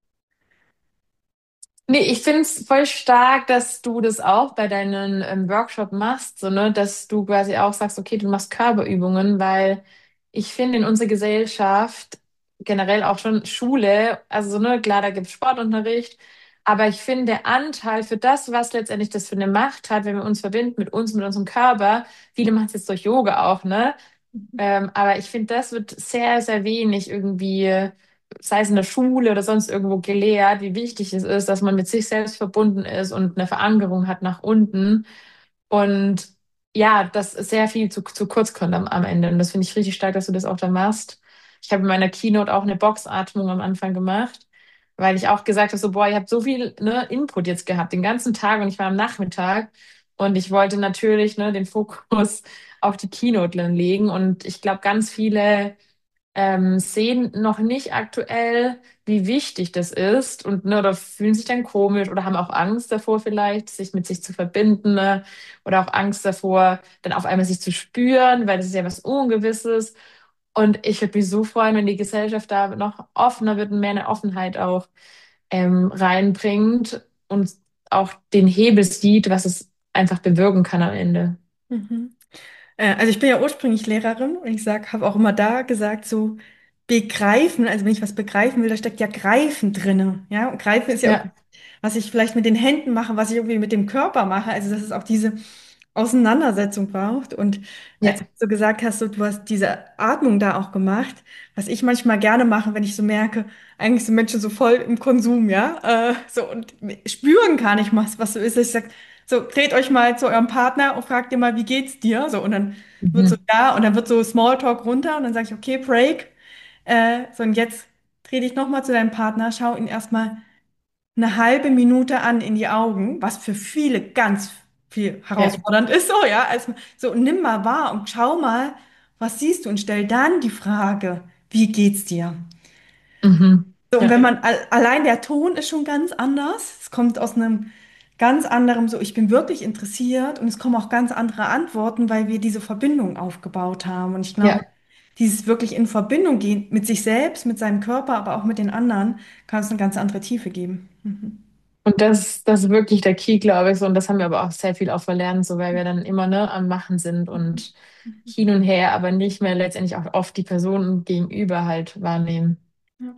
Nee, ich finde es voll stark, dass du das auch bei deinen ähm, Workshop machst, so, ne, dass du quasi auch sagst, okay, du machst Körperübungen, weil ich finde in unserer Gesellschaft, generell auch schon Schule, also so, ne, klar, da gibt es Sportunterricht, aber ich finde der Anteil für das, was letztendlich das für eine Macht hat, wenn wir uns verbinden mit uns, mit unserem Körper, viele machen es jetzt durch Yoga auch, ne, Mhm. ähm, aber ich finde, das wird sehr, sehr wenig irgendwie, sei es in der Schule oder sonst irgendwo gelehrt, wie wichtig es ist, dass man mit sich selbst verbunden ist und eine Verankerung hat nach unten. Und ja, das sehr viel zu, zu kurz kommt am, am Ende. Und das finde ich richtig stark, dass du das auch da machst. Ich habe in meiner Keynote auch eine Boxatmung am Anfang gemacht, weil ich auch gesagt habe, so, boah, ihr habt so viel, ne, Input jetzt gehabt, den ganzen Tag und ich war am Nachmittag und ich wollte natürlich, ne, den Fokus auf die Keynote dann legen und ich glaube, ganz viele ähm, sehen noch nicht aktuell, wie wichtig das ist und ne, oder fühlen sich dann komisch oder haben auch Angst davor vielleicht, sich mit sich zu verbinden, ne, oder auch Angst davor, dann auf einmal sich zu spüren, weil das ist ja was Ungewisses. Und ich würde mich so freuen, wenn die Gesellschaft da noch offener wird und mehr eine Offenheit auch ähm, reinbringt und auch den Hebel sieht, was es einfach bewirken kann am Ende. Mhm. Äh, Also ich bin ja ursprünglich Lehrerin und ich sag, habe auch immer da gesagt, so begreifen, also wenn ich was begreifen will, da steckt ja Greifen drinne. Ja, und Greifen ist ja irgendwie, Ja. was ich vielleicht mit den Händen mache, was ich irgendwie mit dem Körper mache. Also dass es auch diese Auseinandersetzung braucht. Und Ja. als du so gesagt hast, so, du hast diese Atmung da auch gemacht, was ich manchmal gerne mache, wenn ich so merke, eigentlich sind Menschen so voll im Konsum, ja, äh, so und spüren gar nicht, was, was so ist. Ich sag, so, dreht euch mal zu eurem Partner und fragt ihr mal, wie geht's dir? So, und dann wird so Mhm. da und dann wird so Smalltalk runter und dann sage ich, okay, Break. Äh, so, und jetzt dreh dich nochmal zu deinem Partner, schau ihn erstmal eine halbe Minute an in die Augen, was für viele ganz viel Ja. herausfordernd ist, so, ja. Also, so, nimm mal wahr und schau mal, was siehst du und stell dann die Frage, wie geht's dir? Mhm. So, und Ja. wenn man al- allein der Ton ist schon ganz anders. Es kommt aus einem ganz anderem, so ich bin wirklich interessiert und es kommen auch ganz andere Antworten, weil wir diese Verbindung aufgebaut haben. Und ich glaube, Ja. dieses wirklich in Verbindung gehen mit sich selbst, mit seinem Körper, aber auch mit den anderen, kann es eine ganz andere Tiefe geben. Mhm. Und das, das ist wirklich der Key, glaube ich. So, und das haben wir aber auch sehr viel auch verlernt, so weil wir dann immer ne, am Machen sind und Mhm. hin und her, aber nicht mehr letztendlich auch oft die Personen gegenüber halt wahrnehmen. Ja.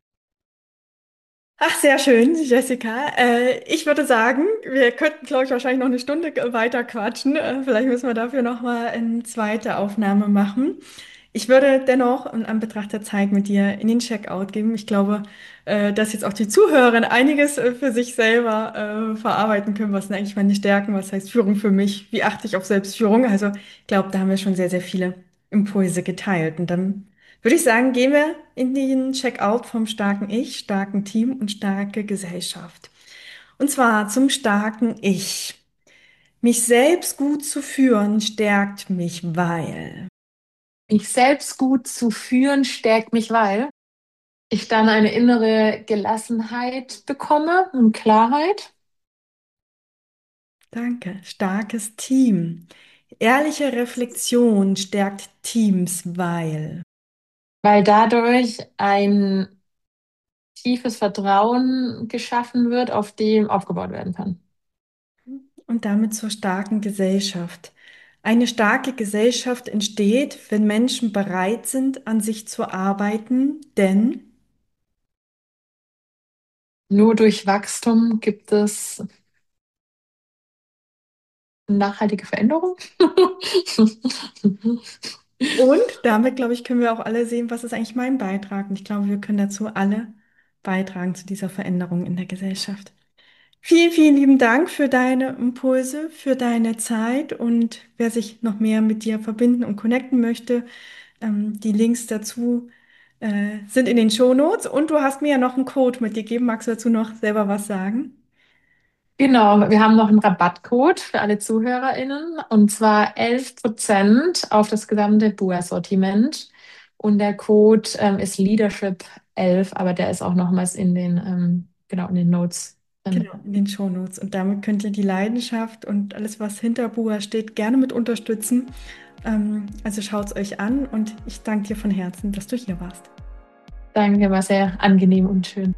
Ach, sehr schön, Jessica. Äh, ich würde sagen, wir könnten, glaube ich, wahrscheinlich noch eine Stunde weiter quatschen. Äh, vielleicht müssen wir dafür noch mal eine zweite Aufnahme machen. Ich würde dennoch in Anbetracht der Zeit mit dir in den Checkout gehen. Ich glaube, äh, dass jetzt auch die Zuhörer einiges äh, für sich selber äh, verarbeiten können. Was sind eigentlich meine Stärken? Was heißt Führung für mich? Wie achte ich auf Selbstführung? Also, ich glaube, da haben wir schon sehr, sehr viele Impulse geteilt. Und dann würde ich sagen, gehen wir in den Checkout vom starken Ich, starken Team und starke Gesellschaft. Und zwar zum starken Ich. Mich selbst gut zu führen stärkt mich, weil. Mich selbst gut zu führen stärkt mich, weil ich dann eine innere Gelassenheit bekomme und Klarheit, Danke. Starkes Team. Ehrliche Reflexion stärkt Teams, weil. weil dadurch ein tiefes Vertrauen geschaffen wird, auf dem aufgebaut werden kann. Und damit zur starken Gesellschaft. Eine starke Gesellschaft entsteht, wenn Menschen bereit sind, an sich zu arbeiten, denn. Nur durch Wachstum gibt es nachhaltige Veränderung. Und damit, glaube ich, können wir auch alle sehen, was ist eigentlich mein Beitrag. Und ich glaube, wir können dazu alle beitragen zu dieser Veränderung in der Gesellschaft. Vielen, vielen lieben Dank für deine Impulse, für deine Zeit und wer sich noch mehr mit dir verbinden und connecten möchte, ähm, die Links dazu äh, sind in den Shownotes und du hast mir ja noch einen Code mitgegeben. Magst du dazu noch selber was sagen? Genau, wir haben noch einen Rabattcode für alle ZuhörerInnen und zwar elf Prozent auf das gesamte B U A-Sortiment. Und der Code ähm, ist Leadership elf, aber der ist auch nochmals in den, ähm, genau, in den Notes drin. Genau, in den Shownotes. Und damit könnt ihr die Leidenschaft und alles, was hinter B U A steht, gerne mit unterstützen. Ähm, also schaut es euch an und ich danke dir von Herzen, dass du hier warst. Danke, war sehr angenehm und schön.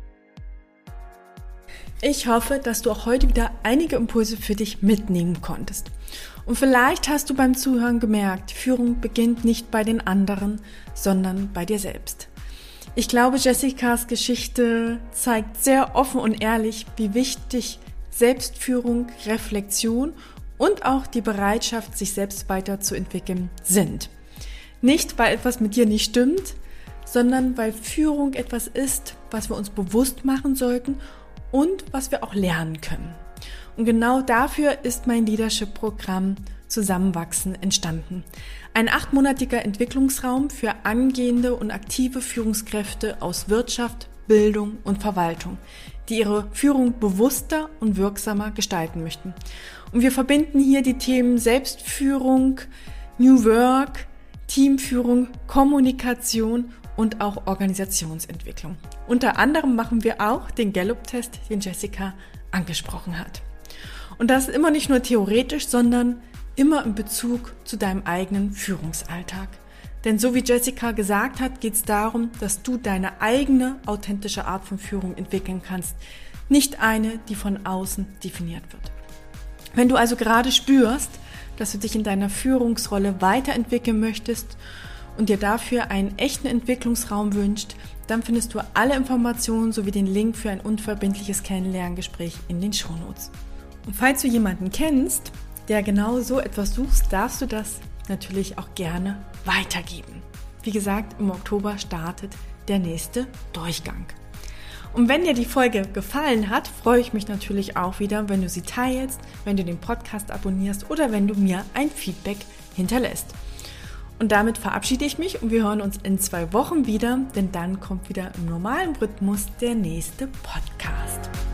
Ich hoffe, dass du auch heute wieder einige Impulse für dich mitnehmen konntest. Und vielleicht hast du beim Zuhören gemerkt, Führung beginnt nicht bei den anderen, sondern bei dir selbst. Ich glaube, Jessicas Geschichte zeigt sehr offen und ehrlich, wie wichtig Selbstführung, Reflexion und auch die Bereitschaft, sich selbst weiterzuentwickeln, sind. Nicht, weil etwas mit dir nicht stimmt, sondern weil Führung etwas ist, was wir uns bewusst machen sollten und was wir auch lernen können. Und genau dafür ist mein Leadership-Programm Zusammenwachsen entstanden. Ein achtmonatiger Entwicklungsraum für angehende und aktive Führungskräfte aus Wirtschaft, Bildung und Verwaltung, die ihre Führung bewusster und wirksamer gestalten möchten. Und wir verbinden hier die Themen Selbstführung, New Work, Teamführung, Kommunikation und auch Organisationsentwicklung. Unter anderem machen wir auch den Gallup-Test, den Jessica angesprochen hat. Und das ist immer nicht nur theoretisch, sondern immer in Bezug zu deinem eigenen Führungsalltag. Denn so wie Jessica gesagt hat, geht es darum, dass du deine eigene authentische Art von Führung entwickeln kannst, nicht eine, die von außen definiert wird. Wenn du also gerade spürst, dass du dich in deiner Führungsrolle weiterentwickeln möchtest und dir dafür einen echten Entwicklungsraum wünscht, dann findest du alle Informationen sowie den Link für ein unverbindliches Kennenlerngespräch in den Shownotes. Und falls du jemanden kennst, der genau so etwas sucht, darfst du das natürlich auch gerne weitergeben. Wie gesagt, im Oktober startet der nächste Durchgang. Und wenn dir die Folge gefallen hat, freue ich mich natürlich auch wieder, wenn du sie teilst, wenn du den Podcast abonnierst oder wenn du mir ein Feedback hinterlässt. Und damit verabschiede ich mich und wir hören uns in zwei Wochen wieder, denn dann kommt wieder im normalen Rhythmus der nächste Podcast.